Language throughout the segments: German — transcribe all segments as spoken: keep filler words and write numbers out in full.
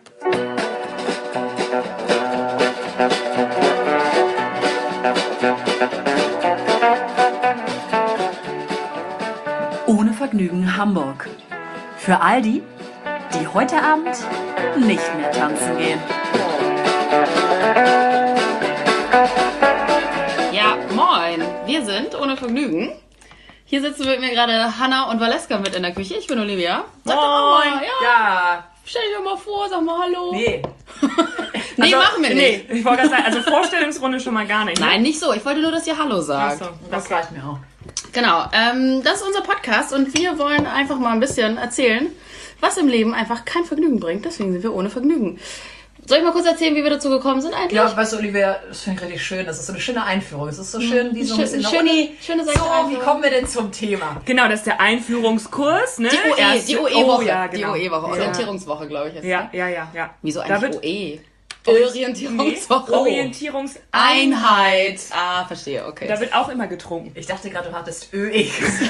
Ohne Vergnügen Hamburg. Für all die, die heute Abend nicht mehr tanzen gehen. Ja, moin. Wir sind Ohne Vergnügen. Hier sitzen mit mir gerade Hanna und Valeska mit in der Küche. Ich bin Olivia. Sag doch mal, Moin. ja. Ja. Stell dich doch mal vor, sag mal Hallo. Nee. Nee, Also, machen wir nicht. Nee, ich wollte gerade sagen, also Vorstellungsrunde schon mal gar nicht. Ne? Nein, nicht so. Ich wollte nur, dass ihr Hallo sagt. Ach so, Das reicht mir auch. Genau, ähm, das ist unser Podcast und wir wollen einfach mal ein bisschen erzählen, was im Leben einfach kein Vergnügen bringt. Deswegen sind wir ohne Vergnügen. Soll ich mal kurz erzählen, wie wir dazu gekommen sind eigentlich? Ja, weißt du, Olivia, das finde ich richtig schön. Das ist so eine schöne Einführung. Es ist so schön, wie so ein bisschen schöne, Uni. schöne So, Seite wie kommen wir denn zum Thema? Genau, das ist der Einführungskurs, ne? Die O E, Erste- die O E-Woche. Oh, ja, genau. Die O E-Woche, Ja. Orientierungswoche, glaube ich. Ist Ja, ja, ja, ja. Wieso Da eigentlich wird- O E? Nee, Orientierungswoche. Orientierungs... Einheit. Ah, verstehe, okay. Da wird auch immer getrunken. Ich dachte gerade, du hattest Ö E gesagt.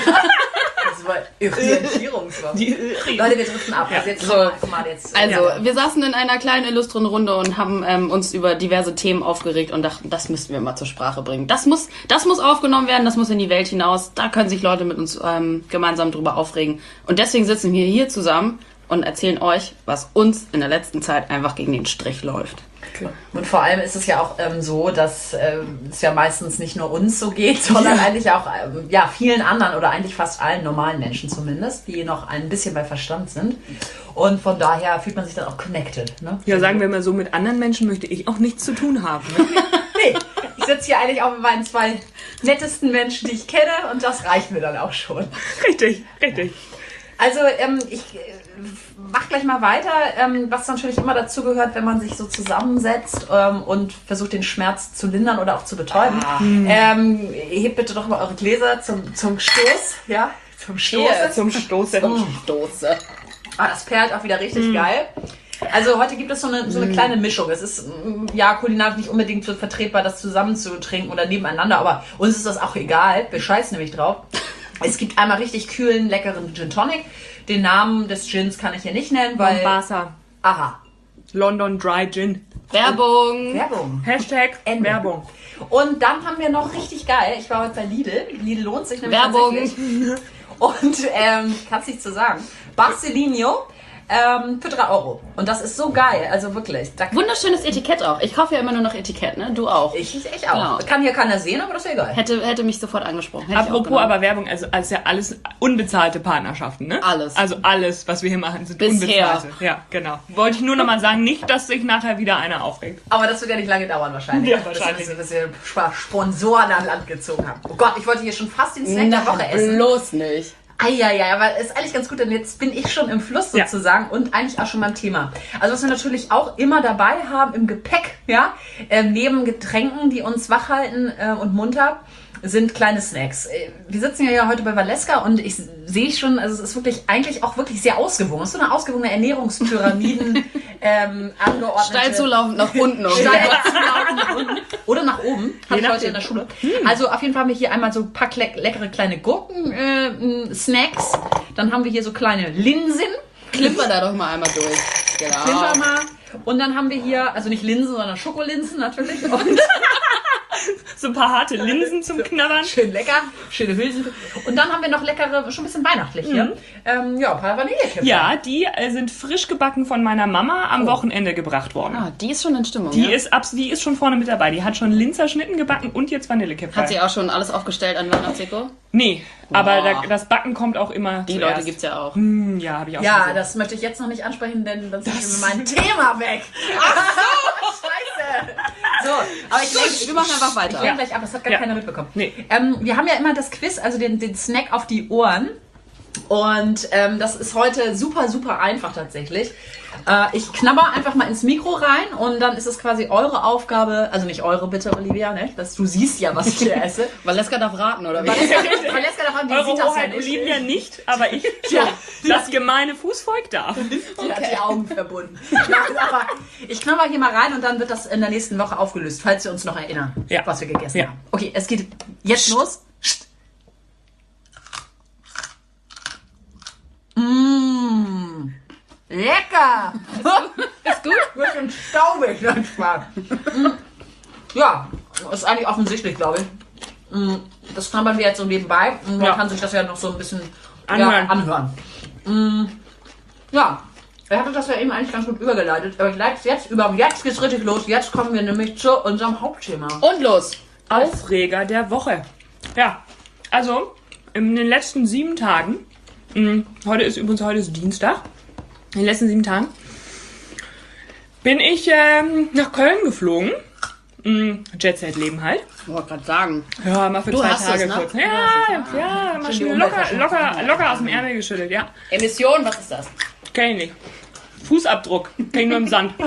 Das war Orientierungswoche. Leute, wir driften ab. Ja. Also jetzt So. komm mal, komm mal jetzt. Also, Ja. wir saßen in einer kleinen illustren Runde und haben ähm, uns über diverse Themen aufgeregt und dachten, das müssten wir mal zur Sprache bringen. Das muss, das muss aufgenommen werden, das muss in die Welt hinaus. Da können sich Leute mit uns ähm, gemeinsam drüber aufregen. Und deswegen sitzen wir hier zusammen und erzählen euch, was uns in der letzten Zeit einfach gegen den Strich läuft. Und vor allem ist es ja auch ähm, so, dass ähm, es ja meistens nicht nur uns so geht, sondern eigentlich auch ähm, ja, vielen anderen oder eigentlich fast allen normalen Menschen zumindest, die noch ein bisschen bei Verstand sind. Und von daher fühlt man sich dann auch connected. Ne? Ja, sagen wir mal so, mit anderen Menschen möchte ich auch nichts zu tun haben. Ne? Nee, ich sitze hier eigentlich auch mit meinen zwei nettesten Menschen, die ich kenne, und das reicht mir dann auch schon. Richtig, richtig. Also ähm, ich äh, mach gleich mal weiter, ähm, was natürlich immer dazu gehört, wenn man sich so zusammensetzt ähm, und versucht, den Schmerz zu lindern oder auch zu betäuben. Ah. Ähm, hebt bitte doch mal eure Gläser zum, zum Stoß, ja, zum Stoß. Cheers. Zum Stoßen. Stoße. Ah, das perlt auch wieder richtig geil. Also heute gibt es so eine, so eine kleine Mischung. Es ist mm, ja kulinarisch nicht unbedingt so vertretbar, das zusammen zu trinken oder nebeneinander, aber uns ist das auch egal. Wir scheißen nämlich drauf. Es gibt einmal richtig kühlen, leckeren Gin Tonic. Den Namen des Gins kann ich hier nicht nennen, weil... Mombasa. Aha. London Dry Gin. Werbung. Werbung. Hashtag Ende. Werbung. Und dann haben wir noch richtig geil, ich war heute bei Lidl. Lidl lohnt sich nämlich Werbung. tatsächlich. Und, ähm, kann's nicht zu sagen. Barcelino, ähm, für drei Euro. Und das ist so geil, also wirklich. Da Wunderschönes Etikett auch. Ich kaufe ja immer nur noch Etikett, ne? Du auch. ich, ich auch. Genau. Kann hier keiner sehen, aber das ist egal. Hätte, hätte mich sofort angesprochen. Hätte ich auch Apropos genommen. aber Werbung, also als ja alles unbezahlte Partnerschaften, ne? Alles. Also alles, was wir hier machen, sind Bisher. unbezahlte. Ja, genau. Wollte ich nur noch mal sagen, nicht, dass sich nachher wieder einer aufregt. Aber das wird ja nicht lange dauern wahrscheinlich. Ja, wahrscheinlich. Bis, bis wir Sp- Sponsoren an Land gezogen haben. Oh Gott, ich wollte hier schon fast den Snack der Woche Nein, essen. bloß nicht. Eieiei, aber ist eigentlich ganz gut, denn jetzt bin ich schon im Fluss Ja. sozusagen und eigentlich auch schon beim Thema. Also was wir natürlich auch immer dabei haben im Gepäck, ja, ähm, neben Getränken, die uns wach halten äh, und munter, sind kleine Snacks. Äh, Wir sitzen ja hier heute bei Valeska und ich sehe schon, also es ist wirklich eigentlich auch wirklich sehr ausgewogen. Es ist so eine ausgewogene Ernährungspyramiden ähm, angeordnete. Steil zulaufend nach unten. Okay. Steil zulaufend nach unten oder nach oben. Hatte ich heute nachdem. in der Schule. Also auf jeden Fall haben wir hier einmal so ein paar leck leckere kleine Gurken äh, m, Snacks. Dann haben wir hier so kleine Linsen. Klimper da doch mal einmal durch. Genau. Klimper mal. Und dann haben wir hier, also nicht Linsen, sondern Schokolinsen natürlich. Und So ein paar harte Linsen zum Knabbern. schön lecker, schöne Hülsen. Und dann haben wir noch leckere, schon ein bisschen weihnachtlich hier. Ähm, ja, ein paar Vanillekipferl. Ja, die äh, sind frisch gebacken von meiner Mama am Wochenende gebracht worden. Ah, die ist schon in Stimmung. Die ja? ist abs die ist schon vorne mit dabei. Die hat schon Linzerschnitten gebacken und jetzt Vanillekipferl. Hat sie auch schon alles aufgestellt an Weihnachtsdeko? Nee, aber Boah. da, das Backen kommt auch immer Die zuerst. Leute gibt's ja auch. Hm, ja, habe ich auch schon Ja, gesehen. das möchte ich jetzt noch nicht ansprechen, denn dann sind wir mit meinem Thema weg. Ach so, scheiße. So, aber ich Gut, wir machen einfach Ich weiter. lenke gleich ab, das hat gar Ja. keiner mitbekommen. Nee. Ähm, wir haben ja immer das Quiz, also den, den Snack auf die Ohren. Und ähm, das ist heute super, super einfach tatsächlich. Äh, ich knabber einfach mal ins Mikro rein und dann ist es quasi eure Aufgabe, also nicht eure bitte, Olivia, ne? Das, du siehst ja, was ich hier esse. Valeska darf raten, oder wie? Valeska, Valeska davon, die Eure sieht das ja Hoheit nicht. Olivia nicht, aber ich Ja. das gemeine Fußvolk darf. Die hat die Augen verbunden. Ja, aber ich knabber hier mal rein und dann wird das in der nächsten Woche aufgelöst, falls wir uns noch erinnern, Ja. was wir gegessen Ja. haben. Okay, es geht jetzt los. Mmh. Lecker! Ist gut? bisschen staubig, dann Spaß. Ja, ist eigentlich offensichtlich, glaube ich. Das knabbern wir jetzt so nebenbei. Man Ja. kann sich das ja noch so ein bisschen Anhören. Ja, anhören. Ja, er hatte das ja eben eigentlich ganz gut übergeleitet. Aber ich leite es jetzt über. Jetzt geht's richtig los. Jetzt kommen wir nämlich zu unserem Hauptthema. Und los. Aufreger der Woche. Ja, also in den letzten sieben Tagen, mh, heute ist übrigens heute ist Dienstag, in den letzten sieben Tagen bin ich ähm, nach Köln geflogen. Mh, Jet-Set-Leben halt. Ich wollte gerade sagen. Ja, mal für Du zwei hast Tage es, ne? kurz. Du Ja, hast es, ja, mal die schnell Umwelt locker, waschen. locker, locker aus dem Ärmel geschüttelt, ja. Emission, was ist das? Kenn ich nicht. Fußabdruck. Kenn ich nur im Sand.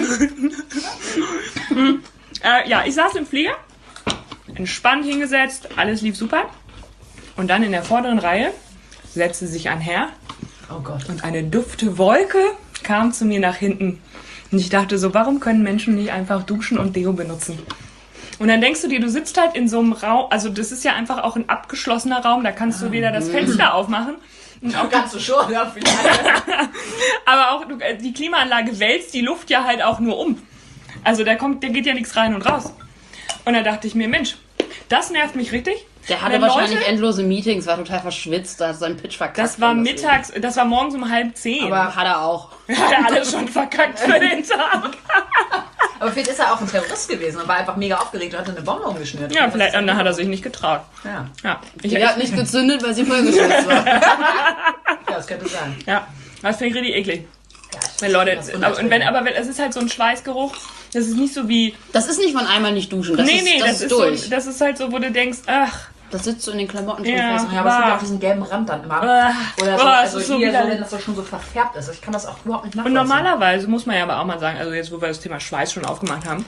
Hm. äh, ja, ich saß im Flieger, entspannt hingesetzt, alles lief super. Und dann in der vorderen Reihe setzte sich ein Herr Oh Gott. und eine dufte Wolke kam zu mir nach hinten. Und ich dachte so, warum können Menschen nicht einfach duschen und Deo benutzen? Und dann denkst du dir, du sitzt halt in so einem Raum, also das ist ja einfach auch ein abgeschlossener Raum, da kannst du weder das Fenster aufmachen, und auch, Kannst du schon, ja, vielleicht. aber auch du, die Klimaanlage wälzt die Luft ja halt auch nur um. Also da kommt, da geht ja nichts rein und raus. Und da dachte ich mir, Mensch, das nervt mich richtig. Der hatte Wenn wahrscheinlich Leute- endlose Meetings, war total verschwitzt, da hat seinen Pitch verkackt. Das war und deswegen- mittags, das war morgens um halb zehn. Aber- Hat er auch. hat er alles schon verkackt für den Tag. Aber vielleicht ist er auch ein Terrorist gewesen und war einfach mega aufgeregt und hatte eine Bombe umgeschnürt. Ja, vielleicht, und dann hat er sich nicht getraut. Ja, Ja, ich, Die hat nicht gezündet, weil sie vollgeschützt war. ja das könnte sein. ja, das finde ich richtig eklig. Ja, ich Wenn Leute, das aber, und wenn, aber wenn, es ist halt so ein Schweißgeruch, das ist nicht so wie, Das ist nicht von einmal nicht duschen, das nee, ist, nee, das das, ist ist durch. so, das ist halt so, wo du denkst, ach, Das sitzt so in den Klamotten schon Ja. fest. Ja, aber es gibt ja Ah. auch diesen gelben Rand dann immer. Ah. Oder so, Oh, es also ist so hier, so, widerlich. wenn das so schon so verfärbt ist. Ich kann das auch überhaupt nicht und nachvollziehen. normalerweise muss man ja aber auch mal sagen, also jetzt, wo wir das Thema Schweiß schon aufgemacht haben,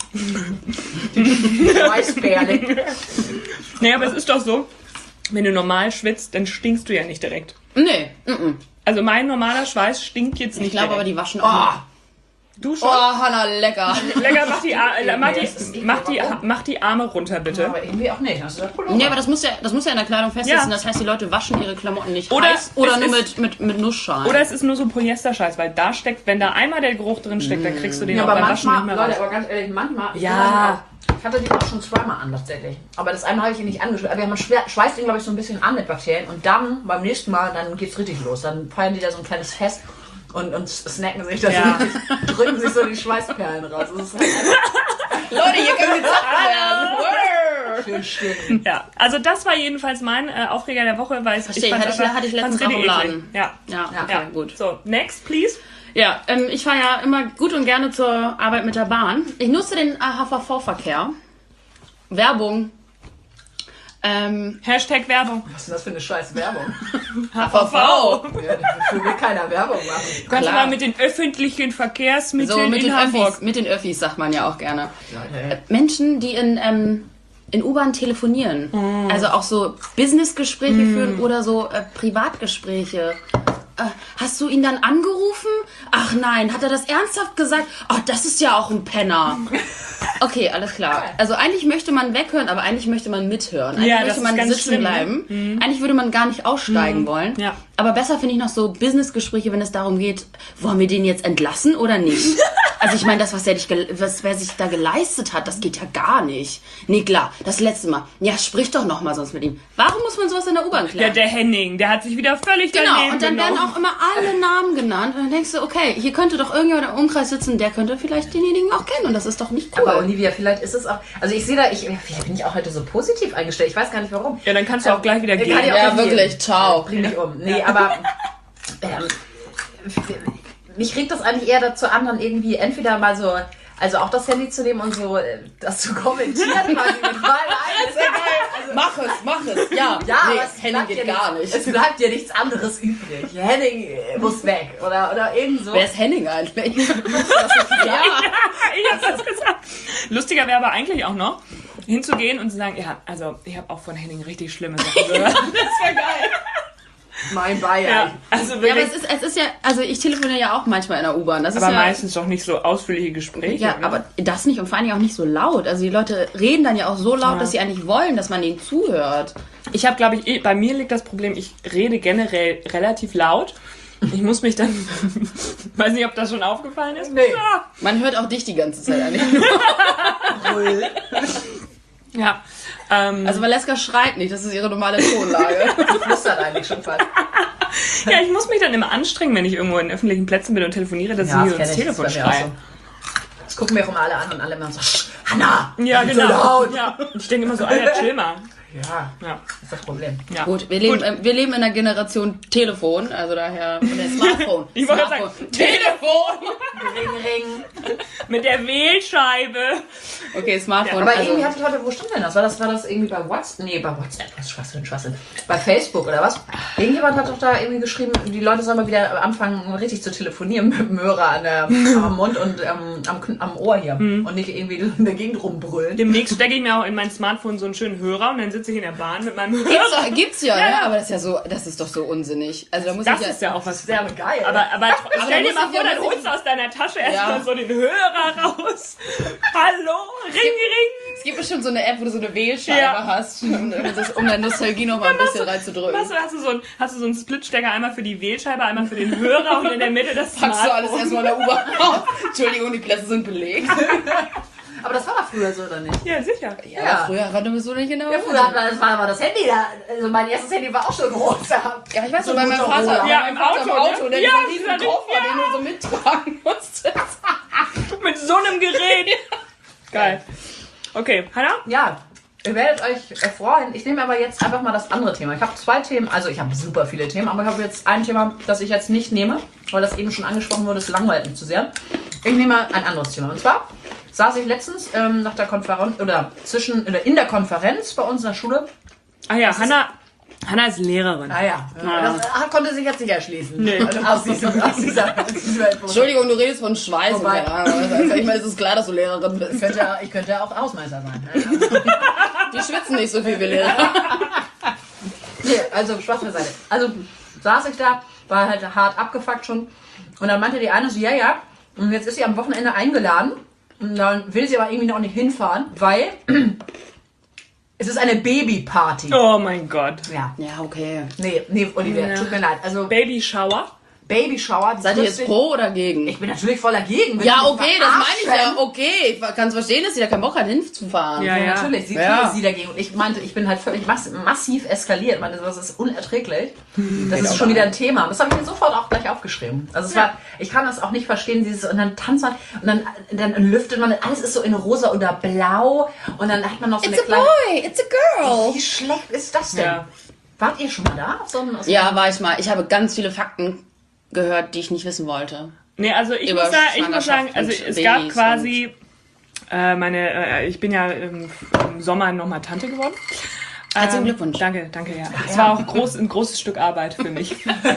Schweißperle. nee, aber es ist doch so, wenn du normal schwitzt, dann stinkst du ja nicht direkt. Nee, mm -mm. Also mein normaler Schweiß stinkt jetzt nicht ich glaube aber, direkt. die waschen auch. Oh, Du Oh, schon? Hanna, lecker. Lecker, mach die, Ar äh, mach, Nee, die, das ist eklig. mach, die, Warum? mach die Arme runter, bitte. aber irgendwie auch nicht. Hast du das Pullover? Nee, aber das muss ja, das muss ja in der Kleidung festsitzen. Ja. Das heißt, die Leute waschen ihre Klamotten nicht Oder heiß oder es nur ist- mit, mit, mit Nussschalen. Oder es ist nur so Polyesterscheiß, weil da steckt, wenn da einmal der Geruch drin steckt, dann kriegst du den Ja, auch aber beim Waschen manchmal, nicht mehr Leute, raus. aber ganz ehrlich, manchmal. ich Ja. weiß nicht, Ich hatte die auch schon zweimal an, tatsächlich. Aber das eine habe ich ihn nicht angeschweißt. Aber man schwer- schweißt ihn, glaube ich, so ein bisschen an mit Bakterien. Und dann, beim nächsten Mal, dann geht's richtig los. Dann feiern die da so ein kleines Fest und, und snacken sich da Ja. so richtig, drücken sich so die Schweißperlen raus. Das ist halt einfach Leute, hier können gezapft werden. schön still. Ja, also das war jedenfalls mein äh, Aufreger der Woche, weil es Verstehe, fand's hatte ich- einfach- hatte ich letztens fand's richtig auch im eklig. Laden. Ja. Ja, Ja. okay, Ja, gut. So, next, please. Ja, ähm, ich fahre ja immer gut und gerne zur Arbeit mit der Bahn. Ich nutze den äh, H V V-Verkehr. Werbung. Ähm, Hashtag Werbung. Was ist denn das für eine scheiß Werbung? H V V. Ja, dafür will keiner Werbung machen. Kannst du Klar. mal mit den öffentlichen Verkehrsmitteln so mit in den Hamburg. Öffis, mit den Öffis sagt man ja auch gerne. Leute, Menschen, die in, ähm, in U-Bahn telefonieren. Mm. Also auch so Businessgespräche führen oder so äh, Privatgespräche. Äh, hast du ihn dann angerufen? Ach nein, hat er das ernsthaft gesagt? Ach, das ist ja auch ein Penner. Okay, alles klar. Also eigentlich möchte man weghören, aber eigentlich möchte man mithören. Eigentlich Ja, das möchte ist man ganz sitzen schlimm, ne? bleiben. Eigentlich würde man gar nicht aussteigen wollen. Ja. Aber besser finde ich noch so Businessgespräche, wenn es darum geht, wollen wir den jetzt entlassen oder nicht? Also ich meine, das, was er, dich gel- was, wer sich da geleistet hat, das geht ja gar nicht. Nee, klar, das letzte Mal. Ja, sprich doch noch mal sonst mit ihm. Warum muss man sowas in der U-Bahn Ja, klären? der Henning, der hat sich wieder völlig Genau, daneben und dann werden genommen. auch immer alle Namen genannt. Und dann denkst du, okay, hier könnte doch irgendjemand im Umkreis sitzen, der könnte vielleicht denjenigen auch kennen. Und das ist doch nicht cool. aber Olivia, vielleicht ist es auch. Also ich sehe da, ich, vielleicht bin ich auch heute so positiv eingestellt. Ich weiß gar nicht warum. Ja, dann kannst du auch gleich wieder Kann gehen. ich auch Ja, gleich wirklich, gehen. ciao. Bring mich um. Nee, aber ähm, mich regt das eigentlich eher dazu an, dann irgendwie entweder mal so, also auch das Handy zu nehmen und so äh, das zu kommentieren quasi mit meinem eigenen. Also, Mach es, mach es. Ja, ja, nee, aber es Henning bleibt geht ja gar nichts, nicht. Es bleibt ja nichts anderes übrig. Henning äh, muss weg oder, oder irgend so. Wer ist Henning eigentlich? ja. Ich hab das gesagt. Lustiger wäre aber eigentlich auch noch, hinzugehen und zu sagen, ja, also ich habe auch von Henning richtig schlimme Sachen gehört. Das wäre geil. Mein Bayern. Ja, also Ja, aber wirklich. es ist, es ist ja, also ich telefoniere ja auch manchmal in der U-Bahn. Das ist aber ja, meistens doch nicht so ausführliche Gespräche. ja, ne? aber das nicht und vor allen Dingen auch nicht so laut. Also die Leute reden dann ja auch so laut, dass sie eigentlich wollen, dass man denen zuhört. Ich habe, glaube ich, eh- bei mir liegt das Problem, ich rede generell relativ laut ich muss mich dann, weiß nicht, ob das schon aufgefallen ist. Nee. Ja. Man hört auch dich die ganze Zeit eigentlich. Ja. Ähm, Also Valeska schreit nicht, das ist ihre normale Tonlage. Das flüstert eigentlich schon fast. ja, ich muss mich dann immer anstrengen, wenn ich irgendwo in öffentlichen Plätzen bin und telefoniere, dass Ja, ich das hier kenn ins ich, das Telefon ist bei mir auch schreie. so. Das gucken mir auch immer alle an und alle immer so, "Sch, Hanna! Ja, so genau. laut." Ja. Und ich denke immer so, Alter, chill mal. Ja, Ja. das ist das Problem. Ja. Gut, wir leben, Gut. äh, wir leben in der Generation Telefon, also daher von der Smartphone. Ich wollte Smartphone. sagen, Telefon! Ring, ring. Mit der Wählscheibe. Okay, Smartphone. Aber also, irgendwie hatte ich heute, wo stand denn das? War das, war das irgendwie bei WhatsApp? Nee, bei WhatsApp. Was Schwachsinn, Schwachsinn. Bei Facebook oder was? Irgendjemand hat doch da irgendwie geschrieben, die Leute sollen mal wieder anfangen, richtig zu telefonieren mit dem Hörer an der, am Mund und ähm, am, am Ohr hier. Und nicht irgendwie in der Gegend rumbrüllen. Demnächst stecke ich mir auch in mein Smartphone so einen schönen Hörer und dann sitze ich in der Bahn mit meinem Hörer. Gibt's, doch- gibt's ja, Ja, ne? ja. Aber das ist ja so, das ist doch so unsinnig. Also da muss Das ich ja, ist ja auch was. Sehr geil. Aber, aber, Aber stell dir muss mal ich ja- vor, dann muss ich- holst du aus deiner Tasche Ja. erstmal so den Hörer raus. Hallo, ring, ring. es gibt bestimmt so eine App, wo du so eine Wählscheibe Ja. hast, um, das, um deine Nostalgie noch mal ein bisschen reinzudrücken. Hast du, hast, du so ein, hast du so einen Splitstecker, einmal für die Wählscheibe, einmal für den Hörer und in der Mitte das Packst du alles Smartphone. erstmal in der U-Bahn auf. Entschuldigung, die Plätze sind belegt. Aber das war doch früher so, oder nicht? Ja, sicher. Ja, Ja. früher war du so nicht genau. Ja, früher hat man, das war aber das Handy da. Also mein erstes Handy war auch schon groß. Ja, ich weiß So noch, bei ein meinem Motorola. Vater, Ja, bei meinem im Vater Auto, im Auto, ne? der Ja, diesen dieser riesen Koffer, ja. den du so mittragen musstest. Mit so einem Gerät. Geil. Okay, Hannah? Ja, ihr werdet euch erfreuen. Ich nehme aber jetzt einfach mal das andere Thema. Ich habe zwei Themen, also ich habe super viele Themen, aber ich habe jetzt ein Thema, das ich jetzt nicht nehme, weil das eben schon angesprochen wurde, es langweilt mich zu sehr. Ich nehme ein anderes Thema. Und zwar saß ich letztens ähm, nach der Konferenz oder zwischen oder in der Konferenz bei uns in der Schule. Ah ja, Hannah, Hannah ist Lehrerin. Ah ja, das äh, konnte sich jetzt nicht erschließen. Nee. Also aus dieser, aus dieser, aus dieser Entschuldigung, du redest von Schweiß und Wobei- keine Ahnung. Also, ich meine, es ist klar, dass du Lehrerin Ich bist. könnte, ja- ich könnte ja auch Hausmeister sein. Ne? Die schwitzen nicht so viel wie Lehrer. Nee, also Spaß beiseite. Also saß ich da, war halt hart abgefuckt schon. Und dann meinte die eine so, ja, ja. Und jetzt ist sie am Wochenende eingeladen. Und dann will sie aber irgendwie noch nicht hinfahren, weil es ist eine Babyparty. Oh mein Gott. Ja. Ja, okay. Nee, nee, Olivia, Ja. tut mir leid. Also Baby Shower. Babyshower. die Seid ihr trifft jetzt sich- pro oder gegen? Ich bin natürlich voll dagegen. Will Ja, mich okay, das meine ich ja. verarschen. Okay, ich kann es verstehen, dass sie da keinen Bock hat, hinzufahren. Ja, Ja, ja. natürlich, sie Ja. ja. sie dagegen. Und ich meinte, ich bin halt völlig mass massiv eskaliert. Ich meinte, das ist unerträglich. Das ist schon wieder ein Thema. Und das habe ich mir sofort auch gleich aufgeschrieben. Also es Ja. war, ich kann das auch nicht verstehen, dieses, und dann tanzt man, und dann, dann lüftet man, alles ist so in rosa oder blau. Und dann hat man noch so It's eine a kleine... boy, it's a girl. Wie schlecht ist das denn? Ja. Wart ihr schon mal da? Auf so einem, auf so Ja, einem- war ich mal. Ich habe ganz viele Fakten gehört, die ich nicht wissen wollte. Nee, also ich Über muss sagen, ich muss sagen, Schwangerschaft also und es Babys gab quasi äh, meine, äh, ich bin ja im, im Sommer nochmal Tante geworden. Herzlichen Ähm, Glückwunsch. Danke, danke, ja. Es war auch groß, ein großes Stück Arbeit für mich.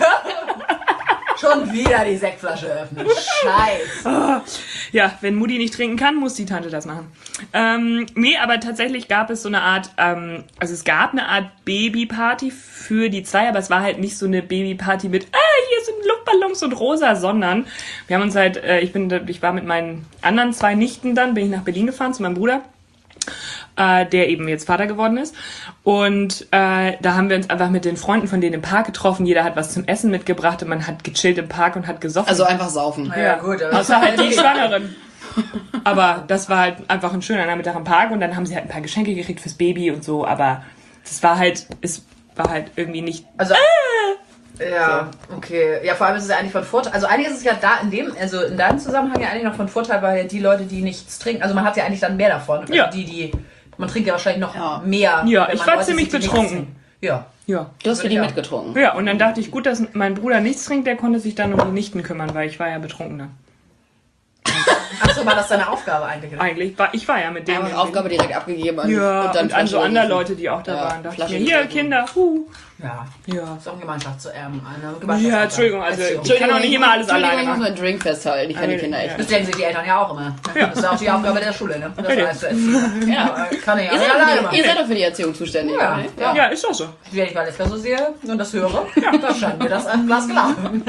Schon wieder die Sektflasche öffnen. Scheiße. Ja, wenn Mutti nicht trinken kann, muss die Tante das machen. Ähm, nee, aber tatsächlich gab es so eine Art, ähm, also es gab eine Art Babyparty für die zwei, aber es war halt nicht so eine Babyparty mit, ah, hier sind Luftballons und rosa, sondern wir haben uns halt, äh, ich bin, ich war mit meinen anderen zwei Nichten dann, bin ich nach Berlin gefahren zu meinem Bruder, äh, der eben jetzt Vater geworden ist. Und äh, da haben wir uns einfach mit den Freunden von denen im Park getroffen. Jeder hat was zum Essen mitgebracht und man hat gechillt im Park und hat gesoffen. Also einfach saufen. Ja, gut. aber- Außer halt die Schwangeren. Aber das war halt einfach ein schöner Nachmittag im Park und dann haben sie halt ein paar Geschenke gekriegt fürs Baby und so, aber das war halt, es war halt irgendwie nicht. Also, ja, okay. Ja, vor allem ist es ja eigentlich von Vorteil. Also eigentlich ist es ja da in dem, also in deinem Zusammenhang ja eigentlich noch von Vorteil, weil die Leute, die nichts trinken, also man hat ja eigentlich dann mehr davon. Also Ja. Die, die, man trinkt ja wahrscheinlich noch Ja. mehr. Ja, wenn ich man war Leute ziemlich sieht, die nichts betrunken. trinken. Ja. Ja. Du hast für die Ja. mitgetrunken. Ja, und dann dachte ich, gut, dass mein Bruder nichts trinkt, der konnte sich dann um die Nichten kümmern, weil ich war ja betrunkener. Achso, war das deine Aufgabe eigentlich? oder? Eigentlich war ich war ja mit dem. Einfach Aufgabe direkt abgegeben an, Ja, und, dann an so Flasche andere gerufen. Leute, die auch da Ja, waren. Dachte ich Flasche mir, hier, getrunken. Kinder, huh. Ja. Ja. Ist auch ein Gemeinschafts-, ähm, eine Gemeinschaft. Ja, Entschuldigung, also Erziehung. ich kann auch nicht immer alles Entschuldigung, alleine ich muss machen. meinen Drink festhalten. Ich kann die Kinder echt Ja. Das denken sich die Eltern ja auch immer. Das ist ja auch die Aufgabe der Schule, ne? Das Okay. heißt, ja, kann ich ja Ihr nicht seid, alleine doch für machen. die, ihr seid doch für die Erziehung zuständig, Ja, oder? ja. Ja, ist doch so. Wenn ich Valeska so sehe und das höre, ja, dann scheint mir das ein Glas gelaufen.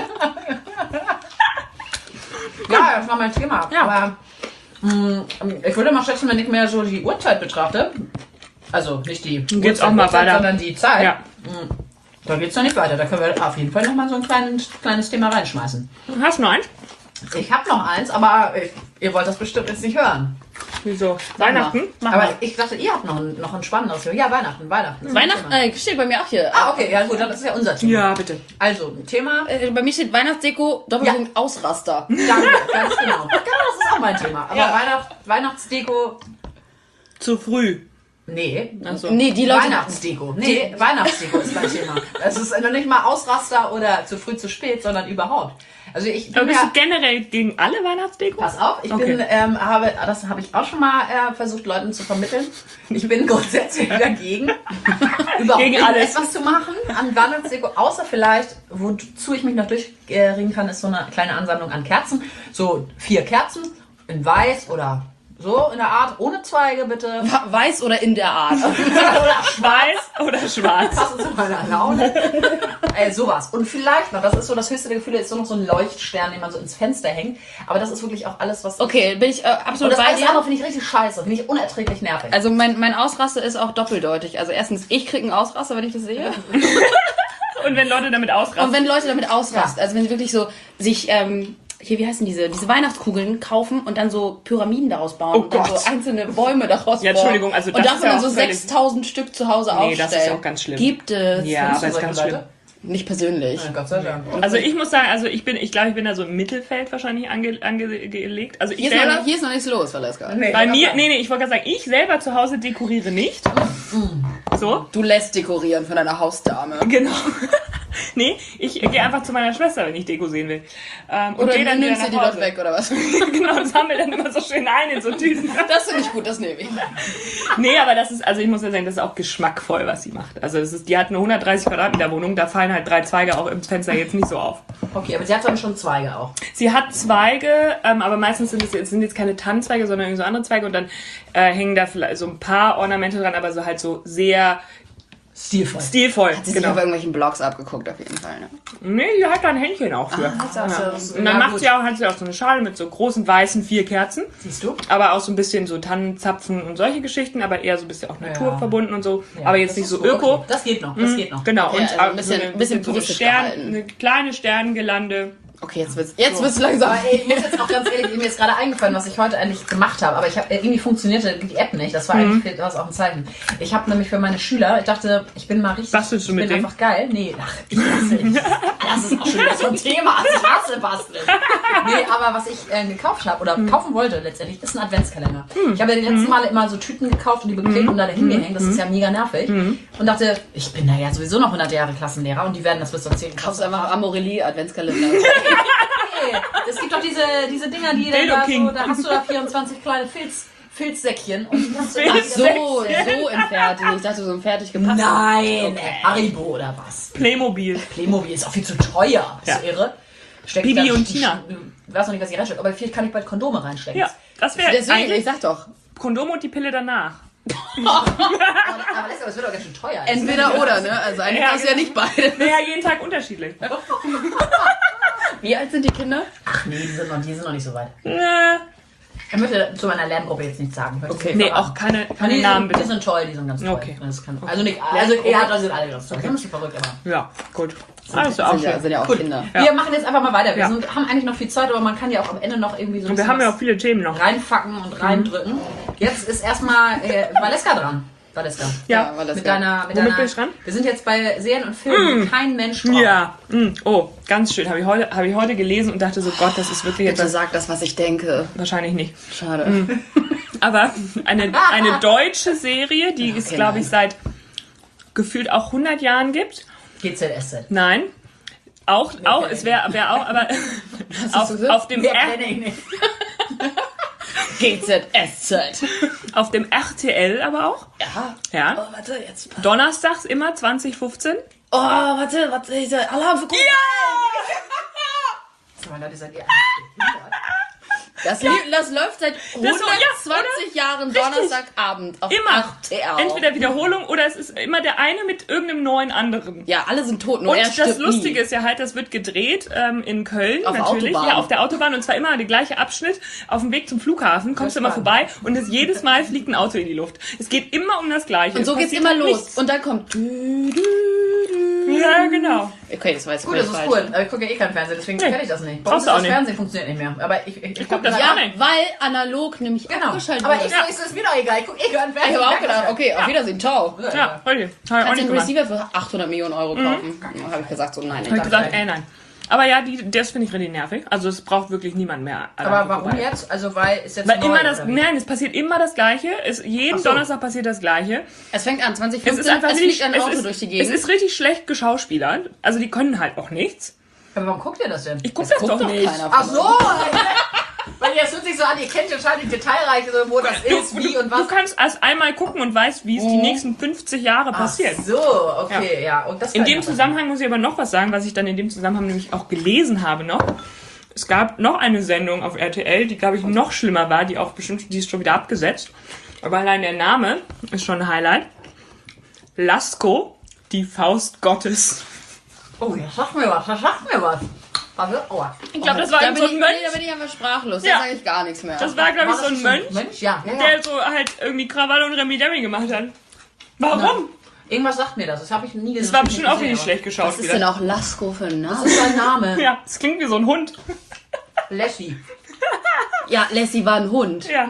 Ja, das war mein Thema. Ja. Aber mh, ich würde mal schätzen, wenn ich mehr so die Uhrzeit betrachte, also nicht die geht's auch mal Uhrzeit, weiter. sondern die Zeit, Ja. Da geht's noch nicht weiter. Da können wir auf jeden Fall nochmal so ein kleines, kleines Thema reinschmeißen. Hast du noch eins? Ich habe noch eins, aber ich, ihr wollt das bestimmt jetzt nicht hören. Wieso? Weihnachten? Mach aber mal. ich dachte, ihr habt noch ein, noch ein spannendes Thema. Ja, Weihnachten, Weihnachten. Das ist ein Weihnachten, Thema. äh, steht bei mir auch hier. Ah, okay, ja gut, das ist ja unser Thema. Ja, bitte. Also, Thema. Äh, bei mir steht Weihnachtsdeko, Doppelpunkt Ausraster. Danke, ganz genau. Genau, das ist auch mein Thema. Aber Ja. Weihnacht, Weihnachtsdeko, Zu früh. nee. Achso. Nee, die Leute... Weihnachtsdeko. Nee, Weihnachtsdeko ist mein Thema. Es ist noch nicht mal Ausraster oder zu früh, zu spät, sondern überhaupt. Also ich Aber bin bist ja, du generell gegen alle Weihnachtsdeko? pass auf, ich Okay. bin, ähm, habe, das habe ich auch schon mal äh, versucht, Leuten zu vermitteln. Ich bin grundsätzlich dagegen, überhaupt Gegen alles. etwas zu machen an Weihnachtsdeko, außer vielleicht, wozu ich mich noch durchringen kann, ist so eine kleine Ansammlung an Kerzen. So vier Kerzen in weiß oder so in der Art, ohne Zweige bitte. Weiß oder in der Art. Weiß oder schwarz? Passend zu meiner Laune. Ey, sowas. Und vielleicht noch, das ist so das höchste der Gefühle, ist so noch so ein Leuchtstern, den man so ins Fenster hängt. Aber das ist wirklich auch alles, was... Okay, bin ich äh, Und absolut das bei alles dir. andere finde ich richtig scheiße. Finde ich unerträglich nervig. Also mein, mein Ausraster ist auch doppeldeutig. Also erstens, ich kriege einen Ausraster, wenn ich das sehe. Und wenn Leute damit ausrasten? Und wenn Leute damit ausrasten, Ja. also wenn sie wirklich so sich, ähm, hier, wie heißen diese, diese Weihnachtskugeln kaufen und dann so Pyramiden daraus bauen Oh und dann Gott. so einzelne Bäume daraus Ja, bauen. Entschuldigung, also und das davon ist ja dann auch so völlig- sechstausend Stück zu Hause Nee, aufstellen. das ist ja auch ganz schlimm. Gibt es. Ja, Findest aber du ist ganz solche schlimm. Leute? Nicht persönlich. Ja, Gott sei Dank. Also ich muss sagen, also ich bin, ich glaube, ich bin da so im Mittelfeld wahrscheinlich ange, angelegt. Also ich Hier ist, noch selber, nicht, hier ist noch nichts los, Valeska. Nee, bei ich mir, wollte nee, nee, ich wollte gerade sagen, ich selber zu Hause dekoriere nicht. So, Du lässt dekorieren von deiner Hausdame. genau. Nee, ich gehe einfach zu meiner Schwester, wenn ich Deko sehen will. Ähm, und Oder gehe dann nimmst wieder du nach die Hause. dort weg, oder was? Genau, das haben wir dann immer so schön ein in so Tüten. Das finde ich gut, das nehme ich. Nee, aber das ist, also ich muss ja sagen, das ist auch geschmackvoll, was sie macht. Also es ist, die hat eine hundertdreißig Quadratmeter Wohnung, da fallen halt drei Zweige auch im Fenster jetzt nicht so auf. Okay, aber sie hat dann schon Zweige auch. Sie hat Zweige, ähm, aber meistens sind es jetzt, sind jetzt keine Tannenzweige, sondern irgendwie so andere Zweige und dann äh, hängen da vielleicht so ein paar Ornamente dran, aber so halt so sehr Stilvoll. stilvoll. Hat sie sich Genau. auf irgendwelchen Blogs abgeguckt, auf jeden Fall. Ne? Nee, die hat da ein Händchen auch für. Ah, das- das- Und dann ja, macht gut. sie auch, hat sie auch so eine Schale mit so großen weißen vier Kerzen. Siehst du? Aber auch so ein bisschen so Tannenzapfen und solche Geschichten, aber eher so ein bisschen auch naturverbunden und so. Ja, aber jetzt das nicht ist so gut. öko. Okay, das geht noch, das geht noch. Genau, Okay, und also auch ein bisschen- so eine, ein bisschen so eine, puristisch Stern, gehalten. eine kleine Sterngelande. Okay, jetzt wird's, jetzt wird's langsam. Aber ey, ich muss jetzt auch ganz ehrlich, mir ist gerade eingefallen, was ich heute eigentlich gemacht habe. Aber ich habe irgendwie funktionierte die App nicht. Das war Mhm. eigentlich das auch ein Zeichen. Ich habe nämlich für meine Schüler, ich dachte, ich bin mal richtig. Bastelst du ich mit bin denen? einfach geil. Nee, ach, ich hasse ich, das ist auch schon wieder so ein Thema. Also ich hasse Basteln. Nee, aber was ich äh, gekauft habe oder Mhm. kaufen wollte letztendlich, ist ein Adventskalender. Ich habe ja die letzten Male immer so Tüten gekauft und die beklebt und da hingehängt. Das ist ja mega nervig. Und dachte, ich bin da ja sowieso noch hundert Jahre Klassenlehrer und die werden das bis zur zehnten Kaufst Klasse. einfach Amorelie Adventskalender. Nee, es gibt doch diese, diese Dinger, die dann Dildo da King. so, da hast du da vierundzwanzig kleine Filz, Filzsäckchen und die hast du Ach da so, so im Fertig. Ich dachte so im Fertig gepasst. Nein, Okay. Haribo oder was? Playmobil. Playmobil ist auch viel zu teuer. Bist Ja. du irre? Steck Bibi da- und Tina. Ich weiß noch nicht, was ich reinstecke, aber vielleicht kann ich bald Kondome reinstecken. Ja, das wäre Deswegen, eigentlich ich sag doch. Kondom und die Pille danach. Aber, aber das, das wird doch ganz schön teuer. Entweder oder, ne? Also eigentlich Ja, hast du ja nicht beide. Naja, jeden Tag unterschiedlich. Wie alt sind die Kinder? Ach nee, die sind, noch, die sind noch nicht so weit. Äh, Ich möchte zu meiner Lerngruppe jetzt nichts sagen. Ich möchte Okay. nicht nee, verraten. auch keine, Aber keine die, Namen sind, die bitte. sind toll, die sind ganz toll. Okay. Das kann, also nicht, also ja, da sind alle ganz toll. Die sind ein bisschen verrückt, aber. Ja, gut. Also auch Sind ja, schön. sind ja auch Gut. Kinder. Ja. Wir machen jetzt einfach mal weiter. Wir Ja. sind, haben eigentlich noch viel Zeit, aber man kann ja auch am Ende noch irgendwie so ein Und wir bisschen haben ja was auch viele Themen noch. reinfacken und reindrücken. Jetzt ist erstmal äh, Valeska dran. Valeska. Ja, weil das Mit ja- deiner, mit Womit deiner, bin ich dran? Wir sind jetzt bei Serien und Filmen, die kein Mensch braucht. Ja, mm, oh, ganz schön. Habe ich, heute- habe ich heute gelesen und dachte so, Gott, das ist wirklich Bitte etwas. sag das, was ich denke. Wahrscheinlich nicht. Schade. Aber eine, eine deutsche Serie, die es, Okay, glaube ich, nein. seit gefühlt auch hundert Jahren gibt. G Z S Z. Nein. Auch, auch kenn es ich wäre wär auch, aber hast auf, du gesagt? auf, dem Wer R- kenne ich nicht. G Z S Z. auf dem R T L aber auch. Ja. Ja. Oh, warte, jetzt. Donnerstags immer zwanzig fünfzehn. Oh, warte, warte. ich soll- Alarm für Kuchen. Sag mal, Leute, seid ihr eigentlich behindert? Das, li- das läuft seit so, ja, hundertzwanzig Jahren Richtig. Donnerstagabend auf Immer. R T L. Entweder Wiederholung oder es ist immer der eine mit irgendeinem neuen anderen. Ja, alle sind tot, nur Und er das stirbt Lustige nie. ist ja halt, das wird gedreht ähm, in Köln Auf der natürlich. Autobahn. Ja, auf der Autobahn und zwar immer der gleiche Abschnitt. Auf dem Weg zum Flughafen kommst du immer vorbei und es, jedes Mal fliegt ein Auto in die Luft. Es geht immer um das Gleiche. Und so Es geht's passiert immer los. nichts. Und dann kommt. Du, du, du, Ja, genau. Okay, das war jetzt Gut, das ist falsch. cool. Aber ich gucke ja eh kein Fernsehen, deswegen Nee. kenne ich das nicht. Bei Brauchst uns du ist auch das nicht. Fernsehen funktioniert nicht mehr. Aber ich, ich, ich, guck das Ja, auch nicht. weil analog nämlich Genau. abgeschaltet Aber wurde. ich, ich, ist mir doch egal. Ich gucke eh kein Ich Fernsehen. habe auch gedacht, okay, auf Wiedersehen, ciao. Ja, Ja, richtig. Habe ich auch Kannst nicht du einen gemacht. Receiver für achthundert Millionen Euro kaufen? Mhm. Habe ich gesagt, so nein. Habe ich Ich gesagt, ey, nein. Aber ja, die, das finde ich richtig nervig. Also es braucht wirklich niemand mehr. Aber warum jetzt? Also weil ist jetzt Weil neu, immer das, oder wie? nein, es passiert immer das Gleiche. Es, jeden Ach so. Donnerstag passiert das Gleiche. es fängt an, zwanzig Es fünfzehn, ist einfach es richtig, fliegt ein es Auto ist, durch die es Gegend. ist richtig schlecht geschauspielert. Also die können halt auch nichts. Aber warum guckt ihr das denn? Ich gucke das Guckt doch nicht. keiner Ach von so! uns. Weil das hört sich so an, ihr kennt wahrscheinlich detailreich, so, wo das ist, wie und Du was. kannst erst einmal gucken und weißt, wie es die nächsten fünfzig Jahre passiert. Ach so, okay, ja. Und das In kann dem ich Zusammenhang muss ich aber noch was sagen, was ich dann in dem Zusammenhang nämlich auch gelesen habe noch. Es gab noch eine Sendung auf R T L, die, glaube ich, noch schlimmer war, die auch bestimmt, die ist schon wieder abgesetzt. Aber allein der Name ist schon ein Highlight. Lasko, die Faust Gottes. Oh, das sagt mir was, das sagt mir was. Warte, oh. Ich glaube, das war da irgend bin so ich, ein nee, Mönch. da bin ich einfach sprachlos. Ja. Da sage ich gar nichts mehr. Das war, glaube ich, War so ein das Mönch, Mönch? Ja, ja, ja. der so halt irgendwie Krawall und Remi Demi gemacht hat. Warum? Irgendwas sagt mir das, das habe ich nie gesehen. Das war bestimmt auch nicht richtig schlecht Was ist denn geschauspielert. auch Lasko für ein Das Name? ist sein Name. Ja, das klingt wie so ein Hund. Lassie. Ja, Lassie war ein Hund. Ja.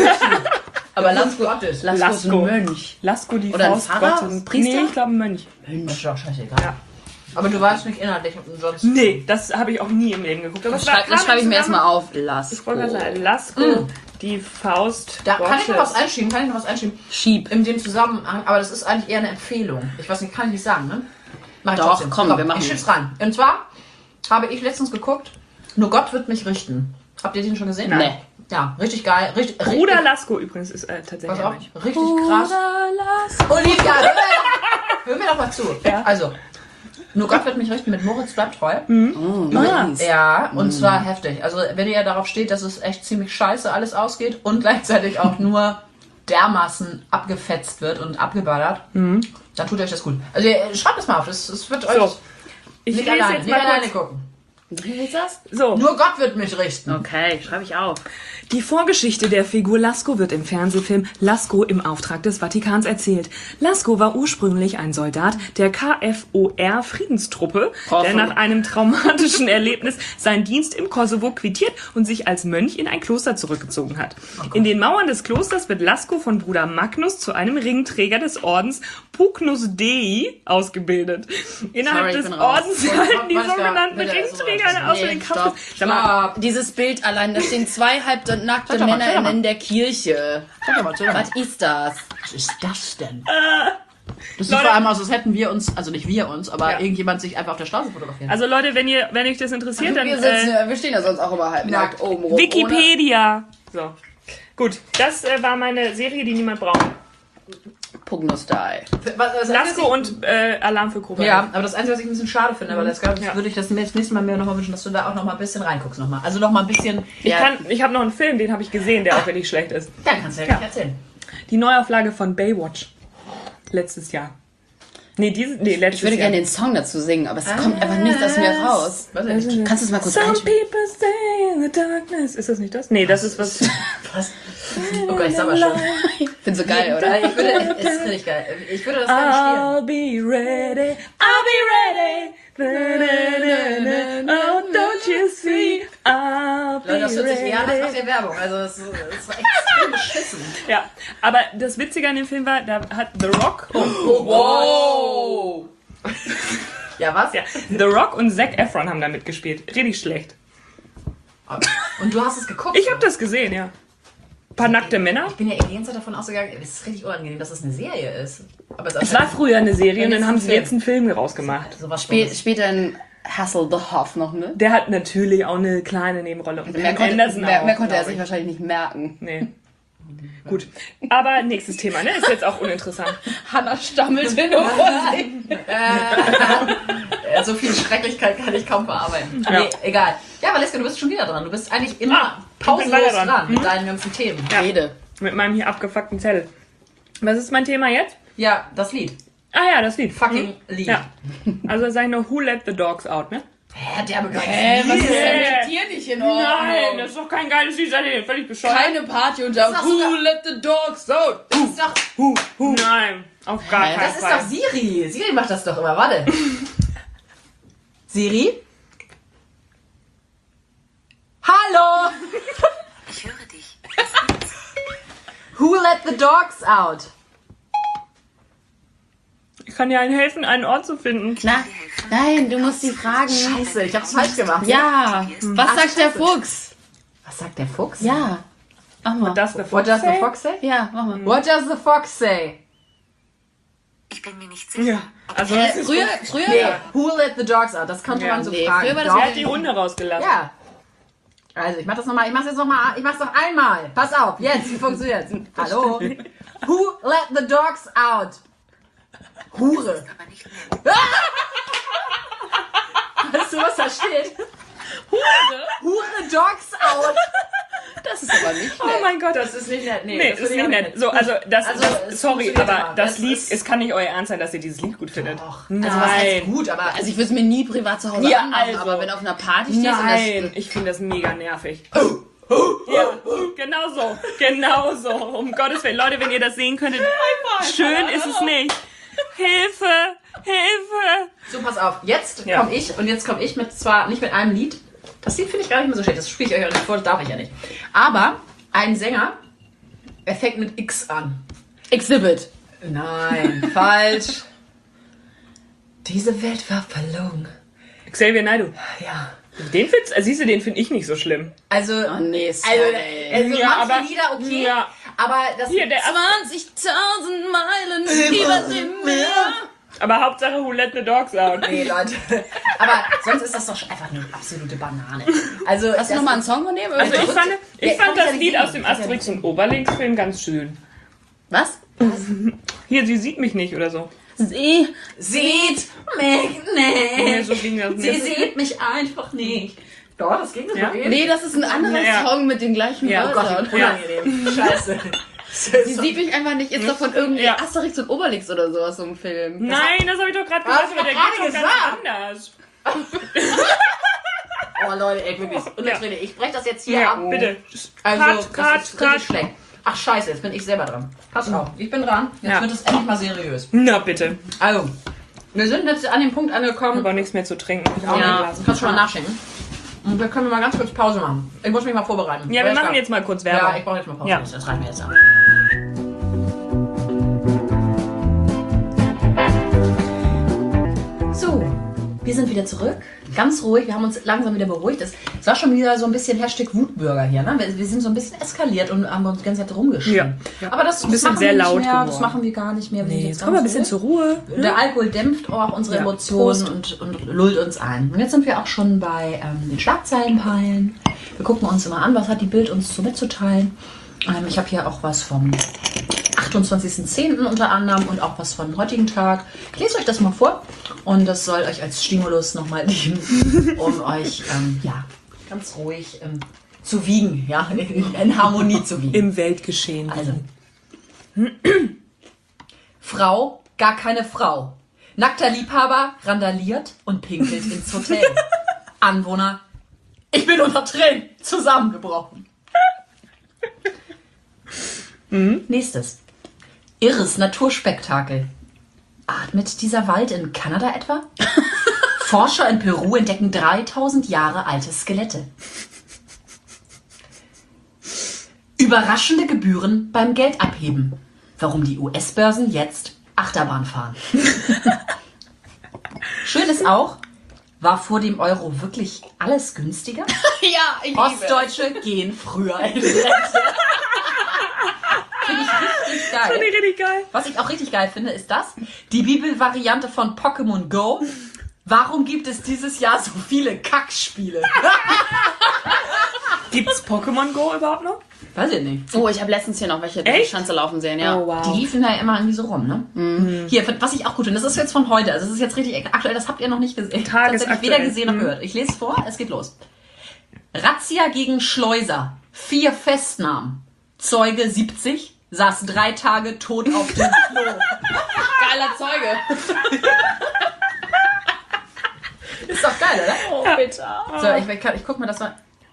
Aber Lasko Gottes. Lasko ist ein Lasko. Mönch. Lasko, die Oder ein Faust Pfarrer? Gottes. Ein Priester? Nee, ich glaube ein Mönch. Das ist doch scheißegal. Ja. Aber du weißt nicht inhaltlich und sonst. Nee, das habe ich auch nie im Leben geguckt. Aber Das es war schreibe gerade schreib ich mir zusammen- erstmal auf. Ich wollte gerade Lasko. sagen, Lasko, die Faust Da kann ich noch Gottes. was einschieben, kann ich noch was einschieben. Schieb. In dem Zusammenhang, aber das ist eigentlich eher eine Empfehlung. Ich weiß nicht, kann ich nicht sagen, ne? Mach ich Doch, trotzdem. komm, wir machen Ich das. schieb's rein. Und zwar habe ich letztens geguckt, Nur Gott wird mich richten. Habt ihr den schon gesehen? Nee. Ja, richtig geil. Richtig, Bruder richtig, Lasko übrigens ist äh, tatsächlich pass ein auf, Mensch. richtig krass. Olivia, hör, hör mir doch mal zu. Ja. Also, Nur Gott wird mich richten mit Moritz bleibt treu. Oh, nice. Ja, und zwar heftig. Also, wenn ihr darauf steht, dass es echt ziemlich scheiße alles ausgeht und gleichzeitig auch nur dermaßen abgefetzt wird und abgeballert, dann tut euch das gut. Also, ihr, schreibt es mal auf. Das, das wird euch So, ich nicht lese alleine, jetzt nicht mal alleine kurz. gucken. Wie ist das? So, Nur Gott wird mich richten. Okay, schreibe ich auf. die Vorgeschichte der Figur Lasko wird im Fernsehfilm Lasko im Auftrag des Vatikans erzählt. Lasko war ursprünglich ein Soldat der K F O R-Friedenstruppe, der Hoffnung. nach einem traumatischen Erlebnis seinen Dienst im Kosovo quittiert und sich als Mönch in ein Kloster zurückgezogen hat. In den Mauern des Klosters wird Lasko von Bruder Magnus zu einem Ringträger des Ordens Pugnus Dei ausgebildet. Innerhalb Sorry, ich des bin raus. Ordens halten die Alles klar, sogenannten bitte, Ringträger eine Nee, ausführliche stopp, Kraft. Sag mal, Dieses Bild allein, da stehen zwei halbnackte Sag doch mal, Männer sag doch mal. in der Kirche. Sag doch mal, sag doch mal. Was ist das? Was ist das denn? Das sieht Leute. vor allem aus, als hätten wir uns, also nicht wir uns, aber Ja. irgendjemand sich einfach auf der Straße fotografiert. also Leute, wenn ihr, wenn euch das interessiert, dann Wir, sitzen, äh, wir stehen ja sonst auch immer halbnackt oben rum. Wikipedia. So. Gut, das äh, war meine Serie, die niemand braucht. Pugnus Dei. Was, was Lasko und äh, Alarm für Cobra. Ja, aber das Einzige, was ich ein bisschen schade finde, aber das, glaub ich, Ja. würde ich das nächste Mal mir nochmal wünschen, dass du da auch nochmal ein bisschen reinguckst nochmal. Also nochmal ein bisschen, Ich, Ja. kann, ich habe noch einen Film, den habe ich gesehen, der auch wirklich schlecht ist. dann kannst du ja, Ja. gleich erzählen. Die Neuauflage von Baywatch. Letztes Jahr. Nee, diese, nee, letztes Ich würde Jahr. gerne den Song dazu singen, aber es kommt einfach nicht aus mir raus. Was ist das? Kannst du es mal kurz Some einspielen? people stay in the darkness. Ist das nicht das? Nee, das ist was. Was? Oh Gott, ich sag mal schon. Ich bin so geil, oder? Ich würde, es ist richtig geil. Ich würde das gerne spielen. I'll be ready. I'll be ready. Na, na, na, na. Oh, don't you see? I'll be Leute, das hört sich eher an als nach ready. der Werbung. Also, es, es war extrem beschissen. Ja, aber das Witzige an dem Film war, da hat The Rock, Wow! Ja, was? ja, The Rock und Zac Efron haben da mitgespielt. Richtig schlecht. Und du hast es geguckt? Ich habe das gesehen, ja. Ein paar nackte Männer. Ich bin ja die ganze Zeit davon ausgegangen, es ist richtig unangenehm, dass es eine Serie ist. Aber es, Es war früher eine Serie und jetzt dann haben ein sie Film. jetzt einen Film rausgemacht. sowas Spä Dummes. später in Hassel the Hoff noch, ne? Der hat natürlich auch eine kleine Nebenrolle. Und Mehr Pam konnte, Anderson mehr, auch, mehr konnte er glaub sich ich. wahrscheinlich nicht merken. Nee. Gut. Aber nächstes Thema, ne? Ist jetzt auch uninteressant. Hannah stammelt hin und Äh, so viel Schrecklichkeit kann ich kaum verarbeiten. Ja. Nee, egal. Ja, Valeska, du bist schon wieder dran. Du bist eigentlich immer Ah, ich bin pausenlos weiter dran, dran. mit deinen ganzen Themen. Ja. Rede. Mit meinem hier abgefuckten Zettel. Was ist mein Thema jetzt? Ja, das Lied. Ah ja, das Lied. Fucking Lied. Ja. Also sag ich noch Who Let the Dogs Out, ne? Hä, der begann. Hä, was ist denn Yeah. mit dir nicht in Ordnung? Nein, das ist doch kein geiles Lied, seid ihr völlig bescheuert? Keine Party und da Das ist Who sogar- let the dogs out? Das ist doch, Nein, auf gar Hä? keinen das ist Fall. doch Siri. Siri macht das doch immer. Warte. Siri? Hallo? Ich höre dich. Who let the dogs out? Ich kann dir einen helfen, einen Ort zu finden. Na, nein, du musst sie fragen. Scheiße, ich hab's falsch gemacht. Ja, was Ach, sagt der scheiße. Fuchs? Was sagt der Fuchs? Ja, mach mal. Das der What does the say? fox say? Ja, mach mal. What does the fox say? Ich bin mir nicht sicher. Ja, also Äh, das ist früher, früher, Nee, who let the dogs out? Das konnte Ja, man so nee, fragen. früher war das Doch. Er hat die Hunde rausgelassen. Ja. Also, ich mach das nochmal. Ich mach's jetzt nochmal. Ich mach's noch einmal. Pass auf. Jetzt. Wie funktioniert's? Hallo? Who let the dogs out? Hure. Aber nicht mehr. Weißt du, was da steht? Hure? Hure dogs out. das ist aber nicht Oh nett. mein Gott. Das ist nicht nett. Nee, Nee, das ist finde ich nicht auch nett. So, also, das, Also, das es sorry, funktioniert aber aber. das Es Lied, ist- es kann nicht euer Ernst sein, dass ihr dieses Lied gut findet. Doch. Nein. Also, was heißt gut, aber... Also ich würde es mir nie privat zu Hause Ja, anmachen, also. aber wenn auf einer Party stehst Nein, und ich finde das mega nervig. Ja, genau so. Genau so. Um Gottes Willen. Leute, wenn ihr das sehen könntet, schön ist es nicht. Hilfe! Hilfe! So, pass auf. Jetzt Ja. komme ich und jetzt komme ich mit zwar nicht mit einem Lied. Das Lied finde ich gar nicht mehr so schlecht. Das spiele ich euch auch nicht vor, das darf ich ja nicht. Aber ein Sänger, er fängt mit X an. das Exhibit. Nein, falsch. Diese Welt war verlogen. Xavier Naidoo. Ja. Den findest, also siehst du, den finde ich nicht so schlimm. Also, Oh nee, also, sorry. also Ja, manche aber- Lieder okay, ja. aber das Hier, der, zwanzigtausend Meilen über dem Meer. aber Hauptsache, who let the dogs out? Nee, Leute. Aber sonst ist das doch schon einfach eine absolute Banane. Also, Hast du nochmal einen Song von dem? Also ich fand, ich Ja, kann fand ich ja das nicht Lied singen. aus dem Kann ich ja Asterix und Obelix-Film ganz schön. Was? Hier, sie sieht mich nicht oder so. Sie. Sieht mich Nee, nicht. so ging das Sie nicht. sieht mich einfach nicht. Doch, das ging so. Ja? Okay. Nee, das ist ein anderer Ja. Song mit den gleichen Ja, Oh Gott, Wörtern. wie unangenehm. Scheiße. Sie sieht mich einfach nicht. Ist doch von irgendwie Ja. Asterix und Obelix oder sowas so ein Film. Nein, das habe ich doch gerade Hast gesagt, du aber der gerade geht doch ganz gesagt. anders. Oh Leute, ey, wirklich. Unerträglich. Ich breche das jetzt hier Ja, ab. bitte. Also, Cut, das cut, ist richtig cut. schlecht. Ach scheiße, jetzt bin ich selber dran. Pass auf, ich bin dran. Jetzt Ja. wird es endlich mal seriös. Na bitte. Also, wir sind jetzt an dem Punkt angekommen. Aber nichts mehr zu trinken. Ich auch Ja, nicht kannst schon mal nachschenken. Und wir können mal ganz kurz Pause machen. Ich muss mich mal vorbereiten. Ja, wir Alles machen klar. jetzt mal kurz Ja, Werbung. ich brauche jetzt mal Pause. Ja. Das reicht mir jetzt ab. So, wir sind wieder zurück. Ganz ruhig. Wir haben uns langsam wieder beruhigt. Es es war schon wieder so ein bisschen Hashtag Wutbürger hier. Ne? Wir, wir sind so ein bisschen eskaliert und haben uns die ganze Zeit rumgeschrien. Ja. Aber das, das bisschen machen sehr wir nicht laut mehr. Das geworden. machen wir gar nicht mehr. Wir sind jetzt Komm mal ein ganz bisschen ruhig. zur Ruhe. Der Alkohol dämpft auch unsere Ja. Emotionen Prost. und, und lullt uns ein. Und jetzt sind wir auch schon bei ähm, den Schlagzeilenpeilen. Wir gucken uns immer an, was hat die Bild uns so mitzuteilen. Ähm, ich habe hier auch was vom achtundzwanzigsten zehnten unter anderem und auch was vom heutigen Tag. Ich lese euch das mal vor und das soll euch als Stimulus nochmal dienen, um euch ähm, ja, ganz ruhig ähm, zu wiegen, ja, in, in Harmonie zu wiegen. Im Weltgeschehen. Also. Frau, gar keine Frau. Nackter Liebhaber randaliert und pinkelt ins Hotel. Anwohner, ich bin unter Tränen zusammengebrochen. Mhm. Nächstes. Irres Naturspektakel. Atmet dieser Wald in Kanada etwa? Forscher in Peru entdecken dreitausend Jahre alte Skelette. Überraschende Gebühren beim Geldabheben. Warum die U S-Börsen jetzt Achterbahn fahren. Schön ist auch, war vor dem Euro wirklich alles günstiger? Ja, ich liebe es. Ostdeutsche gehen früher in Rente. Finde ich richtig geil. Finde ich richtig geil. Was ich auch richtig geil finde, ist das. Die Bibelvariante von Pokémon Go. Warum gibt es dieses Jahr so viele Kackspiele? Gibt's Pokémon Go überhaupt noch? Weiß ich nicht. Oh, ich habe letztens hier noch welche durch die Echt? Schanze laufen sehen, ja. Oh, wow. Die liefen da ja immer irgendwie so rum, ne? Hier, was ich auch gut finde, das ist jetzt von heute. Also das ist jetzt richtig aktuell, das habt ihr noch nicht gesehen. Tagesaktuell. Tatsächlich weder gesehen noch gehört. Ich lese vor, es geht los. Razzia gegen Schleuser. Vier Festnahmen. Zeuge siebzig, saß drei Tage tot auf dem Klo. Geiler Zeuge. Ist doch geil, oder? Oh, bitte. So, ich, ich, ich guck mal, das war...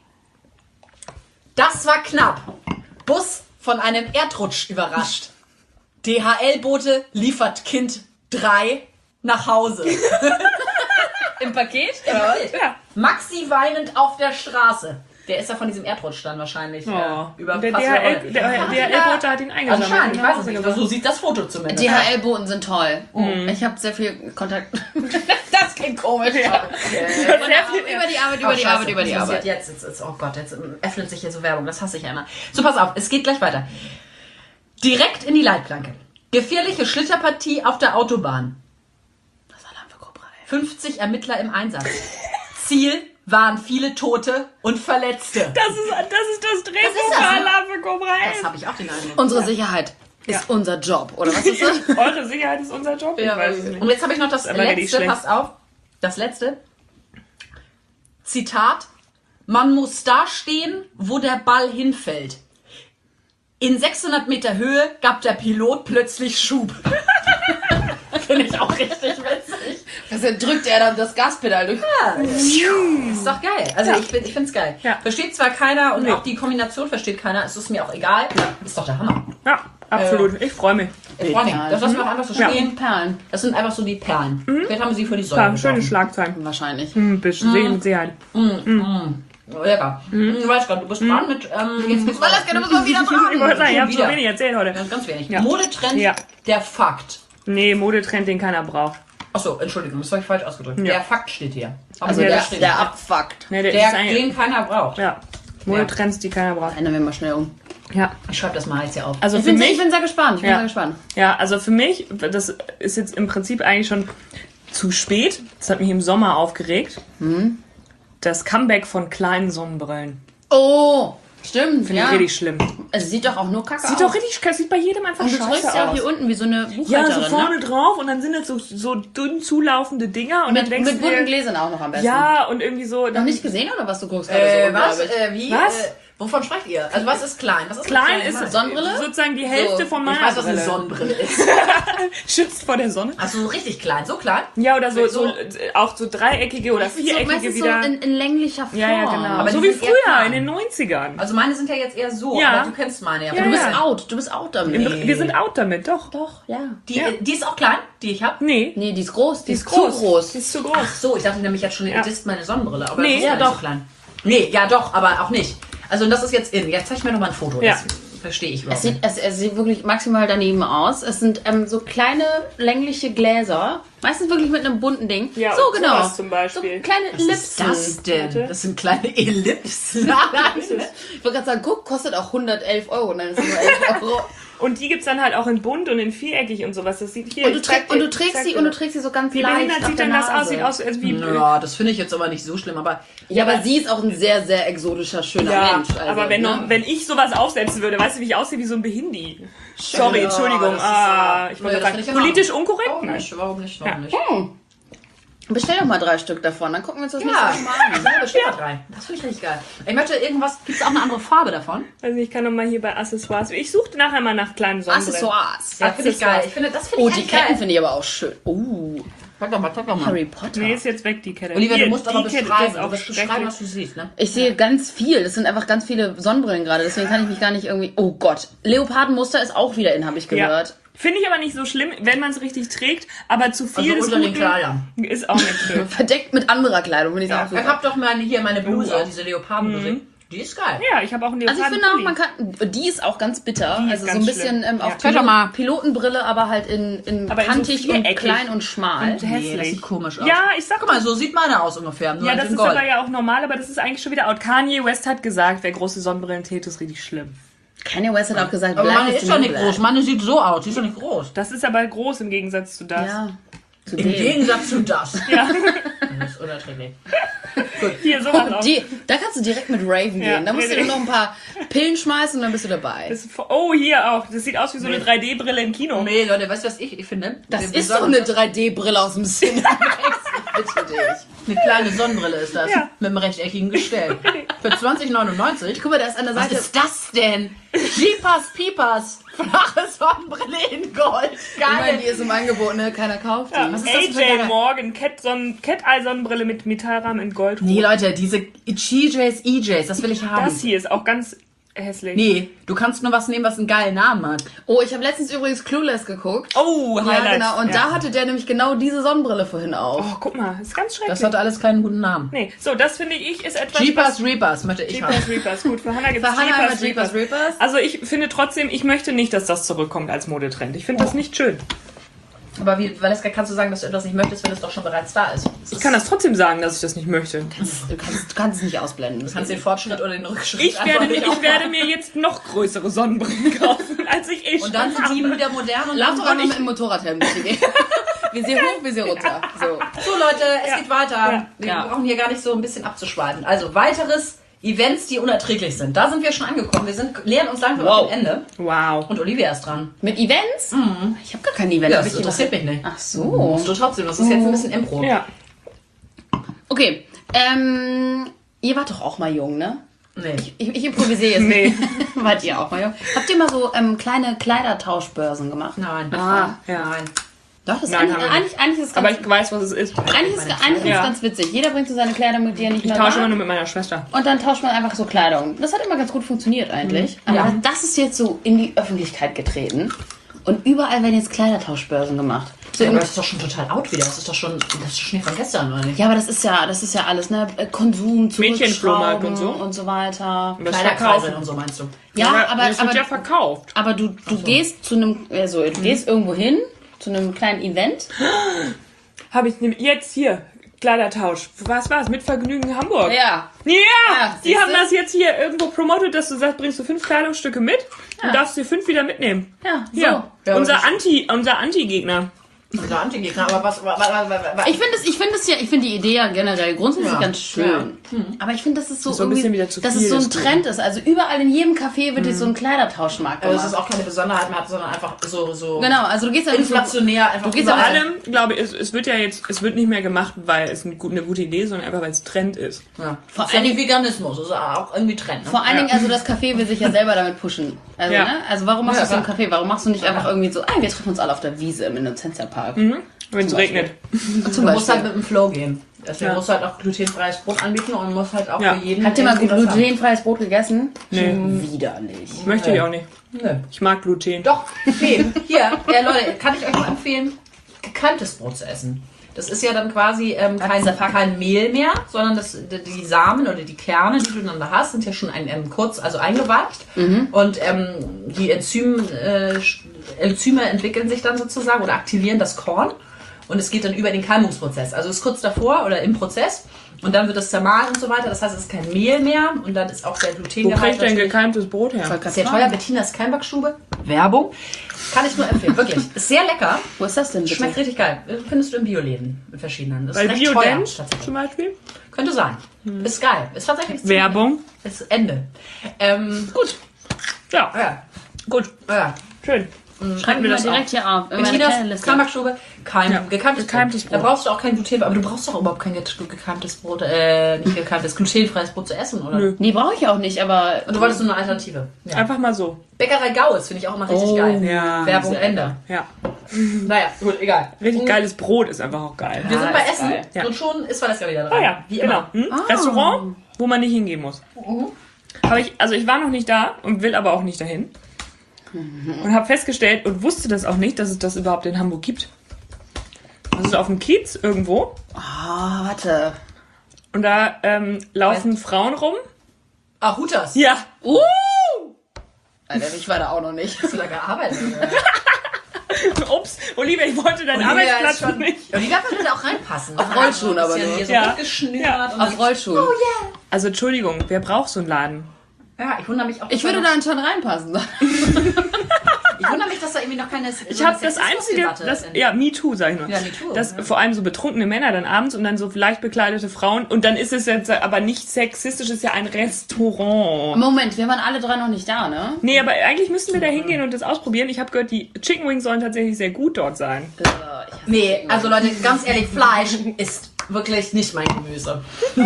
Das war knapp. Bus von einem Erdrutsch überrascht. D H L-Bote liefert Kind drei nach Hause. Im Paket? Ja. Ja. Maxi weinend auf der Straße. Der ist ja von diesem Erdrutsch dann wahrscheinlich Oh. äh, über Und der fast D H L, Woche. der, der Ja. L-Bote hat ihn eingesammelt. Anscheinend, ich weiß es Genau. nicht. So sieht das Foto zumindest. D H L-Boten sind toll. Ich habe sehr viel Kontakt. Das klingt komisch. Ja. Über die Arbeit, über Oh, die Scheiße. Arbeit, über die Das passiert Arbeit. Jetzt, jetzt, jetzt, oh Gott, jetzt öffnet sich hier so Werbung. Das hasse ich ja immer. So, pass auf, es geht gleich weiter. Direkt in die Leitplanke. Gefährliche Schlitterpartie auf der Autobahn. Das ist Alarm für Cobra, ey. fünfzig Ermittler im Einsatz. Ziel waren viele Tote und Verletzte. Das ist das, ist das Drehbuch das, für ne? Alarm für Cobra Das elf. habe ich auch den Eindruck. Unsere Sicherheit ist Ja. unser Job, oder was ist das? Eure Sicherheit ist unser Job. Ich weiß es nicht. Und jetzt habe ich noch das aber richtig letzte, schlecht. passt auf. Das letzte. Zitat. Man muss da stehen, wo der Ball hinfällt. In sechshundert Meter Höhe gab der Pilot plötzlich Schub. Finde ich auch richtig witzig. Also drückt er dann das Gaspedal durch. Ja, ist doch geil. Also Ja. ich, find- ich finde es geil. Ja. Versteht zwar keiner und Nee. auch die Kombination versteht keiner. Es ist mir auch egal. Ist doch der Hammer. Ja, absolut. Ich freue mich. Ich freue mich. Perlen. Das lassen wir auch einfach so Ja. stehen. Perlen. Das sind einfach so die Perlen. Vielleicht haben wir sie für die Säule Ja, schöne geworfen. Schlagzeilen. Wahrscheinlich. Hm, bisschen mhm. mit Sicherheit. Lecker. Mhm. Ich weiß gar nicht, du bist dran mit... Ähm, jetzt geht's weiter. Malaska, du bist mal wieder Ich wollte dran. sagen, ihr habt so wieder. wenig erzählt heute. Ganz, ganz wenig. Ja. Modetrend, Ja. der Fakt. Nee, Modetrend, den keiner braucht. Achso, Entschuldigung, das habe ich falsch ausgedrückt. Ja. Der Fakt steht hier. Haben Also wir der, geschrieben. der abfuckt. Nee, der, Der, ist ein, den keiner braucht. ja, Modetrends, die keiner braucht. Ändern wir mal schnell um. Ja, Ich schreibe das mal jetzt hier auf. also Ich für bin, sehr, ich mich, bin sehr gespannt. Ich bin Ja. sehr gespannt. ja, also für mich, das ist jetzt im Prinzip eigentlich schon zu spät. Das hat mich im Sommer aufgeregt. Hm? Das Comeback von kleinen Sonnenbrillen. Oh, stimmt. Finde Ja. ich richtig schlimm. Es sieht doch auch nur kacke Sieht aus. doch richtig, das sieht bei jedem einfach Und du scheiße trägst ja auch aus. hier unten wie so eine Ja, Buchhalterin, so vorne ne? drauf und dann sind das so, so dünn zulaufende Dinger und Mit, dann denkst mit du bunten dir, Gläsern auch noch am besten. ja, und irgendwie so, Noch dann nicht gesehen oder was du guckst gerade Äh, so was? unglaublich? Äh, wie? Was? Äh, wovon sprecht ihr? Also was ist klein? Was ist klein mit ist klein? Sonnenbrille? sozusagen die Hälfte So. von Ich meiner weiß, was eine Brille. Sonnenbrille ist. Schützt vor der Sonne. Also so richtig klein, so klein. Ja, oder so, So- so, äh, auch so dreieckige oder So, viereckige meistens wieder. so in, in länglicher Form. ja, ja, genau. Aber so die wie sind eher früher klein. in den neunzigern. Also meine sind ja jetzt eher so, Ja. aber du kennst meine ja. Ja, Du bist ja. out. Du bist out damit. Im- Wir sind out damit, doch. Doch, ja. Die, Ja. die ist auch klein, die ich habe. Nee, Nee, die ist groß. Die, die ist, zu groß. Die ist zu Ach groß. so, ich dachte nämlich jetzt schon, ihr Ja. disst meine Sonnenbrille. Aber Nee, das ist ja, ja nicht so doch. klein. Nee, ja doch, aber auch nicht. Also das ist jetzt in. Jetzt zeig ich mir noch mal ein Foto. Ja. Das verstehe ich Es überhaupt sieht, nicht. es, es sieht wirklich maximal daneben aus. Es sind ähm, so kleine, längliche Gläser. Meistens wirklich mit einem bunten Ding. Ja, so, und genau. sowas zum Beispiel. So kleine Was ist Ellipsen. das denn? Warte. Das sind kleine Ellipsen. Ich wollte gerade sagen, guck, kostet auch hundertelf Euro. Nein, das sind nur elf Euro. Und die gibt's dann halt auch in bunt und in viereckig und sowas. Das sieht hier. Und du, ich zeig trägst, und du dir- trägst zeig sie dir und du das. trägst sie so ganz Wie leicht behindert auf sieht der denn das Nase. aus? Sieht aus als wie. Ja, das finde ich jetzt aber nicht so schlimm. Aber Ja, aber sie ist auch ein sehr, sehr exotischer, schöner Ja, Mensch. Also, aber wenn, ne? noch, wenn ich sowas aufsetzen würde, weißt du, wie ich aussehe wie so ein Behindi? Sorry, Ja, Entschuldigung. das ist, Ah, äh, ich nee, wollte das sagen, finde ich in politisch Ordnung. unkorrekt? Warum Nein. nicht? Warum nicht? Warum nicht? Hm. Bestell doch mal drei Stück davon, dann gucken wir uns das Ja, nächste Mal an. ja, das steht da drei. Das finde ich richtig geil. Ich möchte irgendwas, gibt es auch eine andere Farbe davon? Also ich kann noch mal hier bei Accessoires. Ich suchte nachher mal nach kleinen Sonnenbrillen. Accessoires. Ja, finde ich geil. Ich finde, das finde Oh, ich die echt Ketten geil. finde ich aber auch schön. Oh, Sag doch mal, sag doch mal. Harry Potter. Nee, ist jetzt weg, die Kette. Olivia, Hier, du musst die aber Kette, beschreiben. das ist Du auch musst beschreiben, schrecklich. was du siehst, ne? Ich sehe ganz viel. Das sind einfach ganz viele Sonnenbrillen gerade. Deswegen kann ich mich gar nicht irgendwie... Oh Gott. Leopardenmuster ist auch wieder in, habe ich Ja. gehört. Finde ich aber nicht so schlimm, wenn man es richtig trägt, aber zu viel Also des unter den Guten Kleidern. ist auch nicht schön. Verdeckt mit anderer Kleidung, finde ich Ja. auch Ich super. hab doch meine, hier meine Bluse, Oh. diese Leopardenbluse. Die ist geil. Ja, ich habe auch einen Also ich finde auch, Leopardenpulli. man kann... Die ist auch ganz bitter. Die ist also so ganz ein bisschen schlimm. ähm, auf Ja. Könnt ihr mal- Pilotenbrille, aber halt in, in Aber in so kantig und viereckig. klein und schmal. Und hässlich. Nee, das sieht komisch aus. Ja, ich sag Guck mal, so sieht meine aus ungefähr. Nur Ja, halt das in ist Gold. aber ja auch normal, aber das ist eigentlich schon wieder out. Kanye West hat gesagt, wer große Sonnenbrillen trägt, ist richtig schlimm. Kanye West hat auch gesagt, Aber Black meine is ist the doch new nicht black. groß. Meine sieht so aus. Die ist doch nicht groß. Das ist aber groß im Gegensatz zu das. Ja. Zu Im dem. Gegensatz zu das. Ja. Das ist unerträglich. Hier, sowas Oh, auch. die, da kannst du direkt mit Raven Ja. gehen. Da musst du dir noch ein paar Pillen schmeißen und dann bist du dabei. Das ist, oh, hier auch. Das sieht aus wie so eine drei D-Brille im Kino. Nee, Leute, weißt du, was ich, ich finde? Das Wir- wir ist doch sagen- eine drei D-Brille aus dem Cinemax. Bitte dich. Eine kleine Sonnenbrille ist das. Ja. Mit einem rechteckigen Gestell. Für zwanzig neunundneunzig. Guck mal, da ist an der Was Seite... ist das denn? Jeepers Peepers. Flache Sonnenbrille in Gold. Ich meine, Geil. die ist im Angebot, ne? Keiner kauft die. Ja, Was ist das für A J eine- Morgan, Cat-Sonnen- Cat-Eye-Sonnenbrille mit Metallrahmen in Gold. Nee, Leute, diese G Js, E Js, das will ich haben. Das hier ist auch ganz hässlich. Nee, du kannst nur was nehmen, was einen geilen Namen hat. Oh, ich habe letztens übrigens Clueless geguckt. Oh, Ja, Highlight. genau. Und ja. da hatte der nämlich genau diese Sonnenbrille vorhin auf. Oh, guck mal, ist ganz schrecklich. Das hat alles keinen guten Namen. nee, so, das finde ich ist etwas... Jeepers Reapers möchte ich haben. Jeepers Reapers, gut. Für Hannah gibt es Für Hannah Jeepers mit Jeepers Reapers. Reapers. Also ich finde trotzdem, ich möchte nicht, dass das zurückkommt als Modetrend. Ich finde das nicht schön. Aber wie, Valeska, kannst du sagen, dass du etwas nicht möchtest, wenn es doch schon bereits da ist? Ich kann das trotzdem sagen, dass ich das nicht möchte. Du kannst, du kannst es nicht ausblenden. Du kannst den Fortschritt oder den Rückschritt Ich einfach werde, nicht ich werde mir jetzt noch größere Sonnenbrillen kaufen, als ich eh schon Und dann sind die wieder modern und Lass dann doch mal mit dem Motorradhelm durch die Gegend. Visier hoch, Visier runter. So. So Leute, es Ja. geht weiter. Ja. Wir Ja. brauchen hier gar nicht so ein bisschen abzuschweifen. Also weiteres Events, die unerträglich sind. Da sind wir schon angekommen. Wir sind nähern uns langsam Wow. auf dem Ende. Wow. Und Olivia ist dran. Mit Events? Ich habe gar kein Event. Ja, Hab das ich interessiert gemacht. mich nicht. Ach so. Musst du trotzdem. Das ist jetzt ein bisschen Impro. Ja. Okay. Ähm, ihr wart doch auch mal jung, ne? Nee. Ich, ich improvisiere jetzt. Nee. Wart ihr auch mal jung? Habt ihr mal so ähm, kleine Kleidertauschbörsen gemacht? Nein. Ah, ja. Nein. Doch, das ist Nein, eigentlich, haben wir nicht. eigentlich, eigentlich ist es ganz, Aber ich weiß, was es ist. eigentlich ist, eigentlich ist Ja. es ganz witzig. Jeder bringt so seine Kleidung mit, die er nicht Ich mehr tausche immer mag. nur mit meiner Schwester. Und dann tauscht man einfach so Kleidung. Das hat immer ganz gut funktioniert eigentlich. Aber Ja. das ist jetzt so in die Öffentlichkeit getreten. Und überall werden jetzt Kleidertauschbörsen gemacht. So Ja, im- aber das ist doch schon total out wieder. Das ist doch schon, das ist schon von gestern, oder nicht? ja, aber das ist ja, das ist ja alles, ne? Konsum, Mädchenflohmarkt zurückschrauben und so. und so weiter. Und das Kleiderkreise verkaufen. und so meinst du? Ja, aber, das wird aber, ja verkauft. aber du, du gehst zu einem, also du gehst irgendwo hin, zu einem kleinen Event. Habe ich nämlich jetzt hier. Kleidertausch. Was war's? Mit Vergnügen Hamburg. Ja. Ja, Ja, die siehste? haben das jetzt hier irgendwo promotet, dass du sagst, bringst du fünf Kleidungsstücke mit und darfst dir fünf wieder mitnehmen. Ja, so. Hier, Ja, unser das ist- Anti, unser Anti-Gegner. Unser Antigegner, aber was, was, was, was, was Ich finde es, ich finde es ja, ich finde die Idee ja generell grundsätzlich Ja. ganz schön. Aber ich finde, dass es so, Ist so ein irgendwie, bisschen wieder zu dass viel es so ein des Guten. Trend ist. Also überall in jedem Café wird jetzt so ein Kleidertauschmarkt Also gemacht. das ist auch keine Besonderheit mehr, sondern einfach so, so Genau, also du gehst einfach so, inflationär einfach Du gehst Vor aber überall. allem, glaube ich, es, es wird ja jetzt, es wird nicht mehr gemacht, weil es eine, gut- eine gute Idee ist, sondern einfach, weil es Trend ist. Ja. Vor Ist ja allen wie Veganismus, ist auch irgendwie Trend. Ne? vor allen Dingen, also das Café will sich ja selber damit pushen. Also, Ja. ne? Also warum machst Ja, du so ein klar. Café? Warum machst du nicht einfach irgendwie so, ey, wir treffen uns alle auf der Wiese im Innocentia-Park? Wenn es Zum Beispiel. regnet. Zum Du musst halt Beispiel. mit dem Flow gehen. Deswegen Ja. musst du halt auch glutenfreies Brot anbieten und musst halt auch Ja. für jeden... Habt ihr mal irgendwie was haben. glutenfreies Brot gegessen? Nee. Widerlich. Möchte ich auch nicht. Nö. Ich mag Gluten. Doch, nee, hier, ja, Leute, kann ich euch nur empfehlen, gekeimtes Brot zu essen. Das ist ja dann quasi ähm, kein, ist der Fakt? kein Mehl mehr, sondern das, die die Samen oder die Kerne, die du dann da hast, sind ja schon ein, ähm, kurz, also eingeweicht. Und ähm, die Enzym, äh, Enzyme entwickeln sich dann sozusagen oder aktivieren das Korn. Und es geht dann über den Keimungsprozess. Also es ist kurz davor oder im Prozess. Und dann wird das zermahlen und so weiter. Das heißt, es ist kein Mehl mehr. Und dann ist auch der Wo Glutengehalt kriegt denn natürlich- gekeimtes Brot her? Voll krass. sehr teuer. Bettinas Keimbackstube. Werbung. Kann ich nur empfehlen, wirklich. Ist sehr lecker. Wo ist das denn bitte? Schmeckt richtig geil. Findest du in Bioläden in verschiedenen. Das Bei ist recht teuer, Biodent tatsächlich. zum Beispiel? Könnte sein. Ist geil. Ist tatsächlich ziemlich- Werbung. Ist Ende. Ähm, gut. Ja, Ja. gut. Ja. Schön. Schreib mir das direkt hier auf. In meine kleine Bettinas Liste. Keimbackstube. Keim, Ja, gekeimtes, gekeimtes Brot. Da Brot. brauchst du auch kein Gluten, aber du brauchst doch überhaupt kein ge- gekeimtes Brot, äh, nicht gekeimtes, glutenfreies Brot zu essen, oder? Nö. Nee, brauche ich auch nicht, aber Und du wolltest nur eine Alternative. Ja. Einfach mal so. Bäckerei Gaues finde ich auch immer richtig Oh, geil. ja. Werbung Ende. Ja. Naja, gut, egal. Richtig geiles Brot ist einfach auch geil. Wir sind bei ist Essen geil. Ja. und schon ist Valeska wieder dran. Ah ja, Wie genau. immer. Hm? Restaurant, wo man nicht hingehen muss. Hab ich, also ich war noch nicht da und will aber auch nicht dahin. Und habe festgestellt und wusste das auch nicht, dass es das überhaupt in Hamburg gibt. Das ist auf dem Kiez irgendwo. Oh, warte. Und da ähm, laufen Frauen rum. Ah, Hutas. Ja. Uh! Alter, ich war da auch noch nicht. Hast du da gearbeitet? oder? Ups, Olivia, ich wollte deinen Olivia ist Arbeitsplatz schon- nicht. Olivia würde da auch reinpassen. Auf Rollschuhen aber nur. Hier so Ja. hochgeschnürt Ja. und Auf Rollschuhen. Also Entschuldigung, wer braucht so einen Laden? Ja, ich wundere mich auch. Ich dass würde da da anscheinend reinpassen. noch- Ich wundere mich, dass da irgendwie noch keine. Ich habe das einzige, das, ja, Me Too, sag ich nur. Ja, Me Too, Das ja. vor allem so betrunkene Männer dann abends und dann so leicht bekleidete Frauen. Und dann ist es jetzt aber nicht sexistisch, es ist ja ein Restaurant. Moment, wir waren alle drei noch nicht da, ne? Nee, aber eigentlich müssten wir da hingehen und das ausprobieren. Ich habe gehört, die Chicken Wings sollen tatsächlich sehr gut dort sein. Äh, ich hasse Nee, Chicken also Wings. Leute, ganz ehrlich, Fleisch ist wirklich nicht mein Gemüse.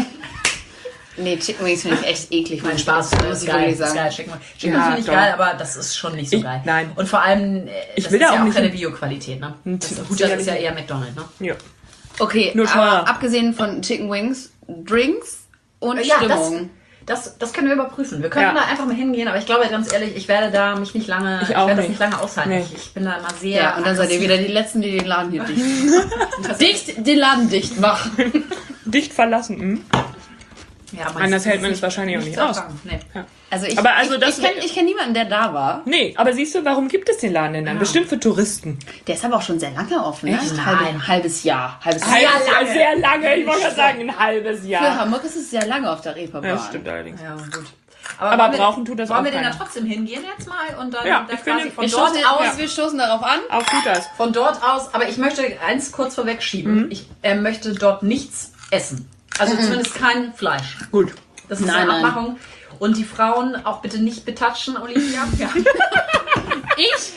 Nee, Chicken Wings finde ich echt eklig. Mein muss Spaß, ich- das muss ist ich geil, wirklich das ist sagen. geil. Chicken Wings Chicken Ja, finde ich doch. geil, aber das ist schon nicht so Ich- geil. nein. Und vor allem, äh, Ich das will ist da ja auch auch nicht keine hin. Bio-Qualität, ne? Hm, Das, sicherlich gut, das ist ja nicht. eher McDonald's, ne? Ja. Okay, Nur teuer. aber abgesehen von Chicken Wings, Drinks und Ja, das, Stimmung. Das, das können wir überprüfen. Wir können Ja. da einfach mal hingehen, aber ich glaube ganz ehrlich, ich werde da mich nicht lange, Ich auch werde nicht. das nicht lange aushalten. Nee. Ich, ich bin da immer sehr. Ja, und dann seid ihr aggressiv. wieder die Letzten, die den Laden hier dicht Dicht, den Laden dicht machen. Dicht verlassen. Hm? Ja, aber Anders es hält ist man es wahrscheinlich auch nicht nicht zu aus. ertragen. Nee. Also ich, Aber also ich, das ich kenne wär- ich kenn niemanden, der da war. Nee, aber siehst du, warum gibt es den Laden denn dann? Bestimmt für Touristen. Der ist aber auch schon sehr lange offen. Ne? Echt? Ein halbe, halbes Jahr. Halbes Halbes Jahr. Jahr, sehr lange. Ich wollte gerade sagen, ein halbes Für Jahr. Hamburg ist es sehr lange auf der Reeperbahn. Ja, stimmt allerdings. Ja, gut. Aber wollen wir- brauchen tut das Wollen auch wir denn da keiner. trotzdem hingehen jetzt mal und dann Ja, da ich finde, quasi von Wir dort stoßen, aus, aus, wir stoßen darauf an. Auch gut das. von dort aus, aber ich möchte eins kurz vorwegschieben. Mhm. Ich äh, möchte dort nichts essen. Also zumindest kein Fleisch. Gut. Das ist Nein, eine nein. Abmachung. Und die Frauen auch bitte nicht betatschen, Olivia. Ja. Ich?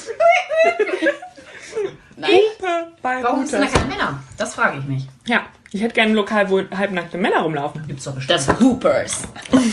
Nein. Hupe bei Warum sind da Hutas. keine Männer? Das frage ich mich. Ja, ich hätte gerne ein Lokal, wo halbnackte Männer rumlaufen. Gibt's doch bestimmt. Das Hoopers.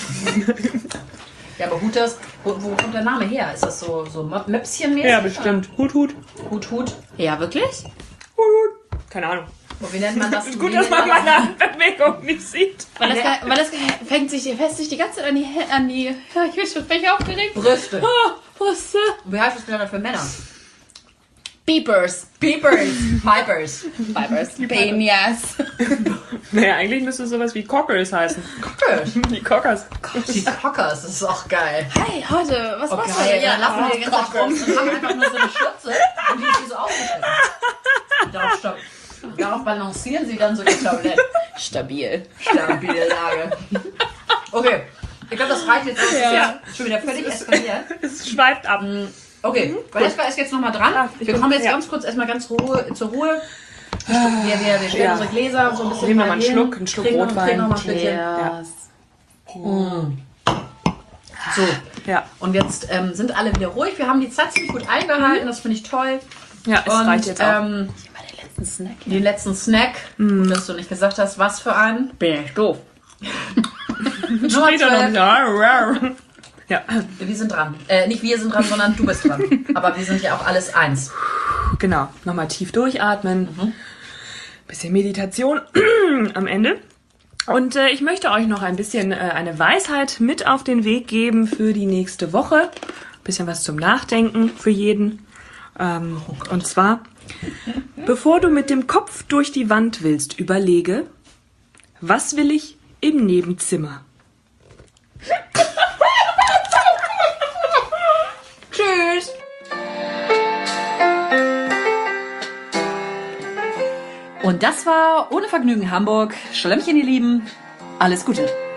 Ja, aber Hutas, wo, wo kommt der Name her? Ist das so, so Möpschen-mäßig? Ja, bestimmt. Hut, Hut. Hut, Hut. Ja, wirklich? Hut, Hut. Keine Ahnung. Und wie nennt man das? Ist gut, Wie dass nennt man meine Handbewegung nicht sieht. Weil das, weil das fängt sich, fest sich die ganze Zeit an die, Hä- an die, ja, ich bin schon völlig aufgeregt. Brüste. Ah, Brüste. Wie heißt das denn für Männer? Beepers. Peepers. Pipers. Vipers. Penis. Naja, eigentlich müsste es sowas wie Cockers heißen. Cockers. Die Cockers. Die Cockers, das ist auch geil. Hey, heute, was machst du? Okay, Ja, dann laufen oh, wir die ganze Zeit rum Cockers. und haben einfach nur so eine Schürze und die ist wie so aufgeschnitten. Darauf, stopp. Darauf balancieren sie dann so ihr Tablett. Stabil. Stabile Lage. Okay, ich glaube, das reicht jetzt. Das ist Ja. jetzt schon wieder völlig eskaliert. Es schweift ab. Okay, Valeska ist jetzt nochmal dran. Ah, ich Wir bin- kommen jetzt ja. ganz kurz erstmal ganz Ruhe, zur Ruhe. Wir, wir, wir stellen Ja. unsere Gläser so ein bisschen Nehmen wir mal mal einen hin. Schluck, einen Schluck Trinken- Rotwein. trinken noch mal ein Stückchen. Ja. So, Ja, und jetzt ähm, sind alle wieder ruhig. Wir haben die Zeit ziemlich gut eingehalten, das finde ich toll. ja, es Und reicht jetzt auch. ähm, Mal den letzten Snack. den letzten Snack, Mhm. gut, dass du nicht gesagt hast, was für einen. Bin ich doof. Nummer Später zwölf. noch. Ja, Wir sind dran. Äh, nicht wir sind dran, sondern du bist dran. Aber wir sind ja auch alles eins. genau. Nochmal tief durchatmen. Bisschen Meditation am Ende. Und äh, ich möchte euch noch ein bisschen äh, eine Weisheit mit auf den Weg geben für die nächste Woche. Bisschen was zum Nachdenken für jeden. Ähm, und zwar, bevor du mit dem Kopf durch die Wand willst, überlege, was will ich im Nebenzimmer? Tschüss. Und das war Ohne Vergnügen Hamburg. Schlemmchen, ihr Lieben. Alles Gute.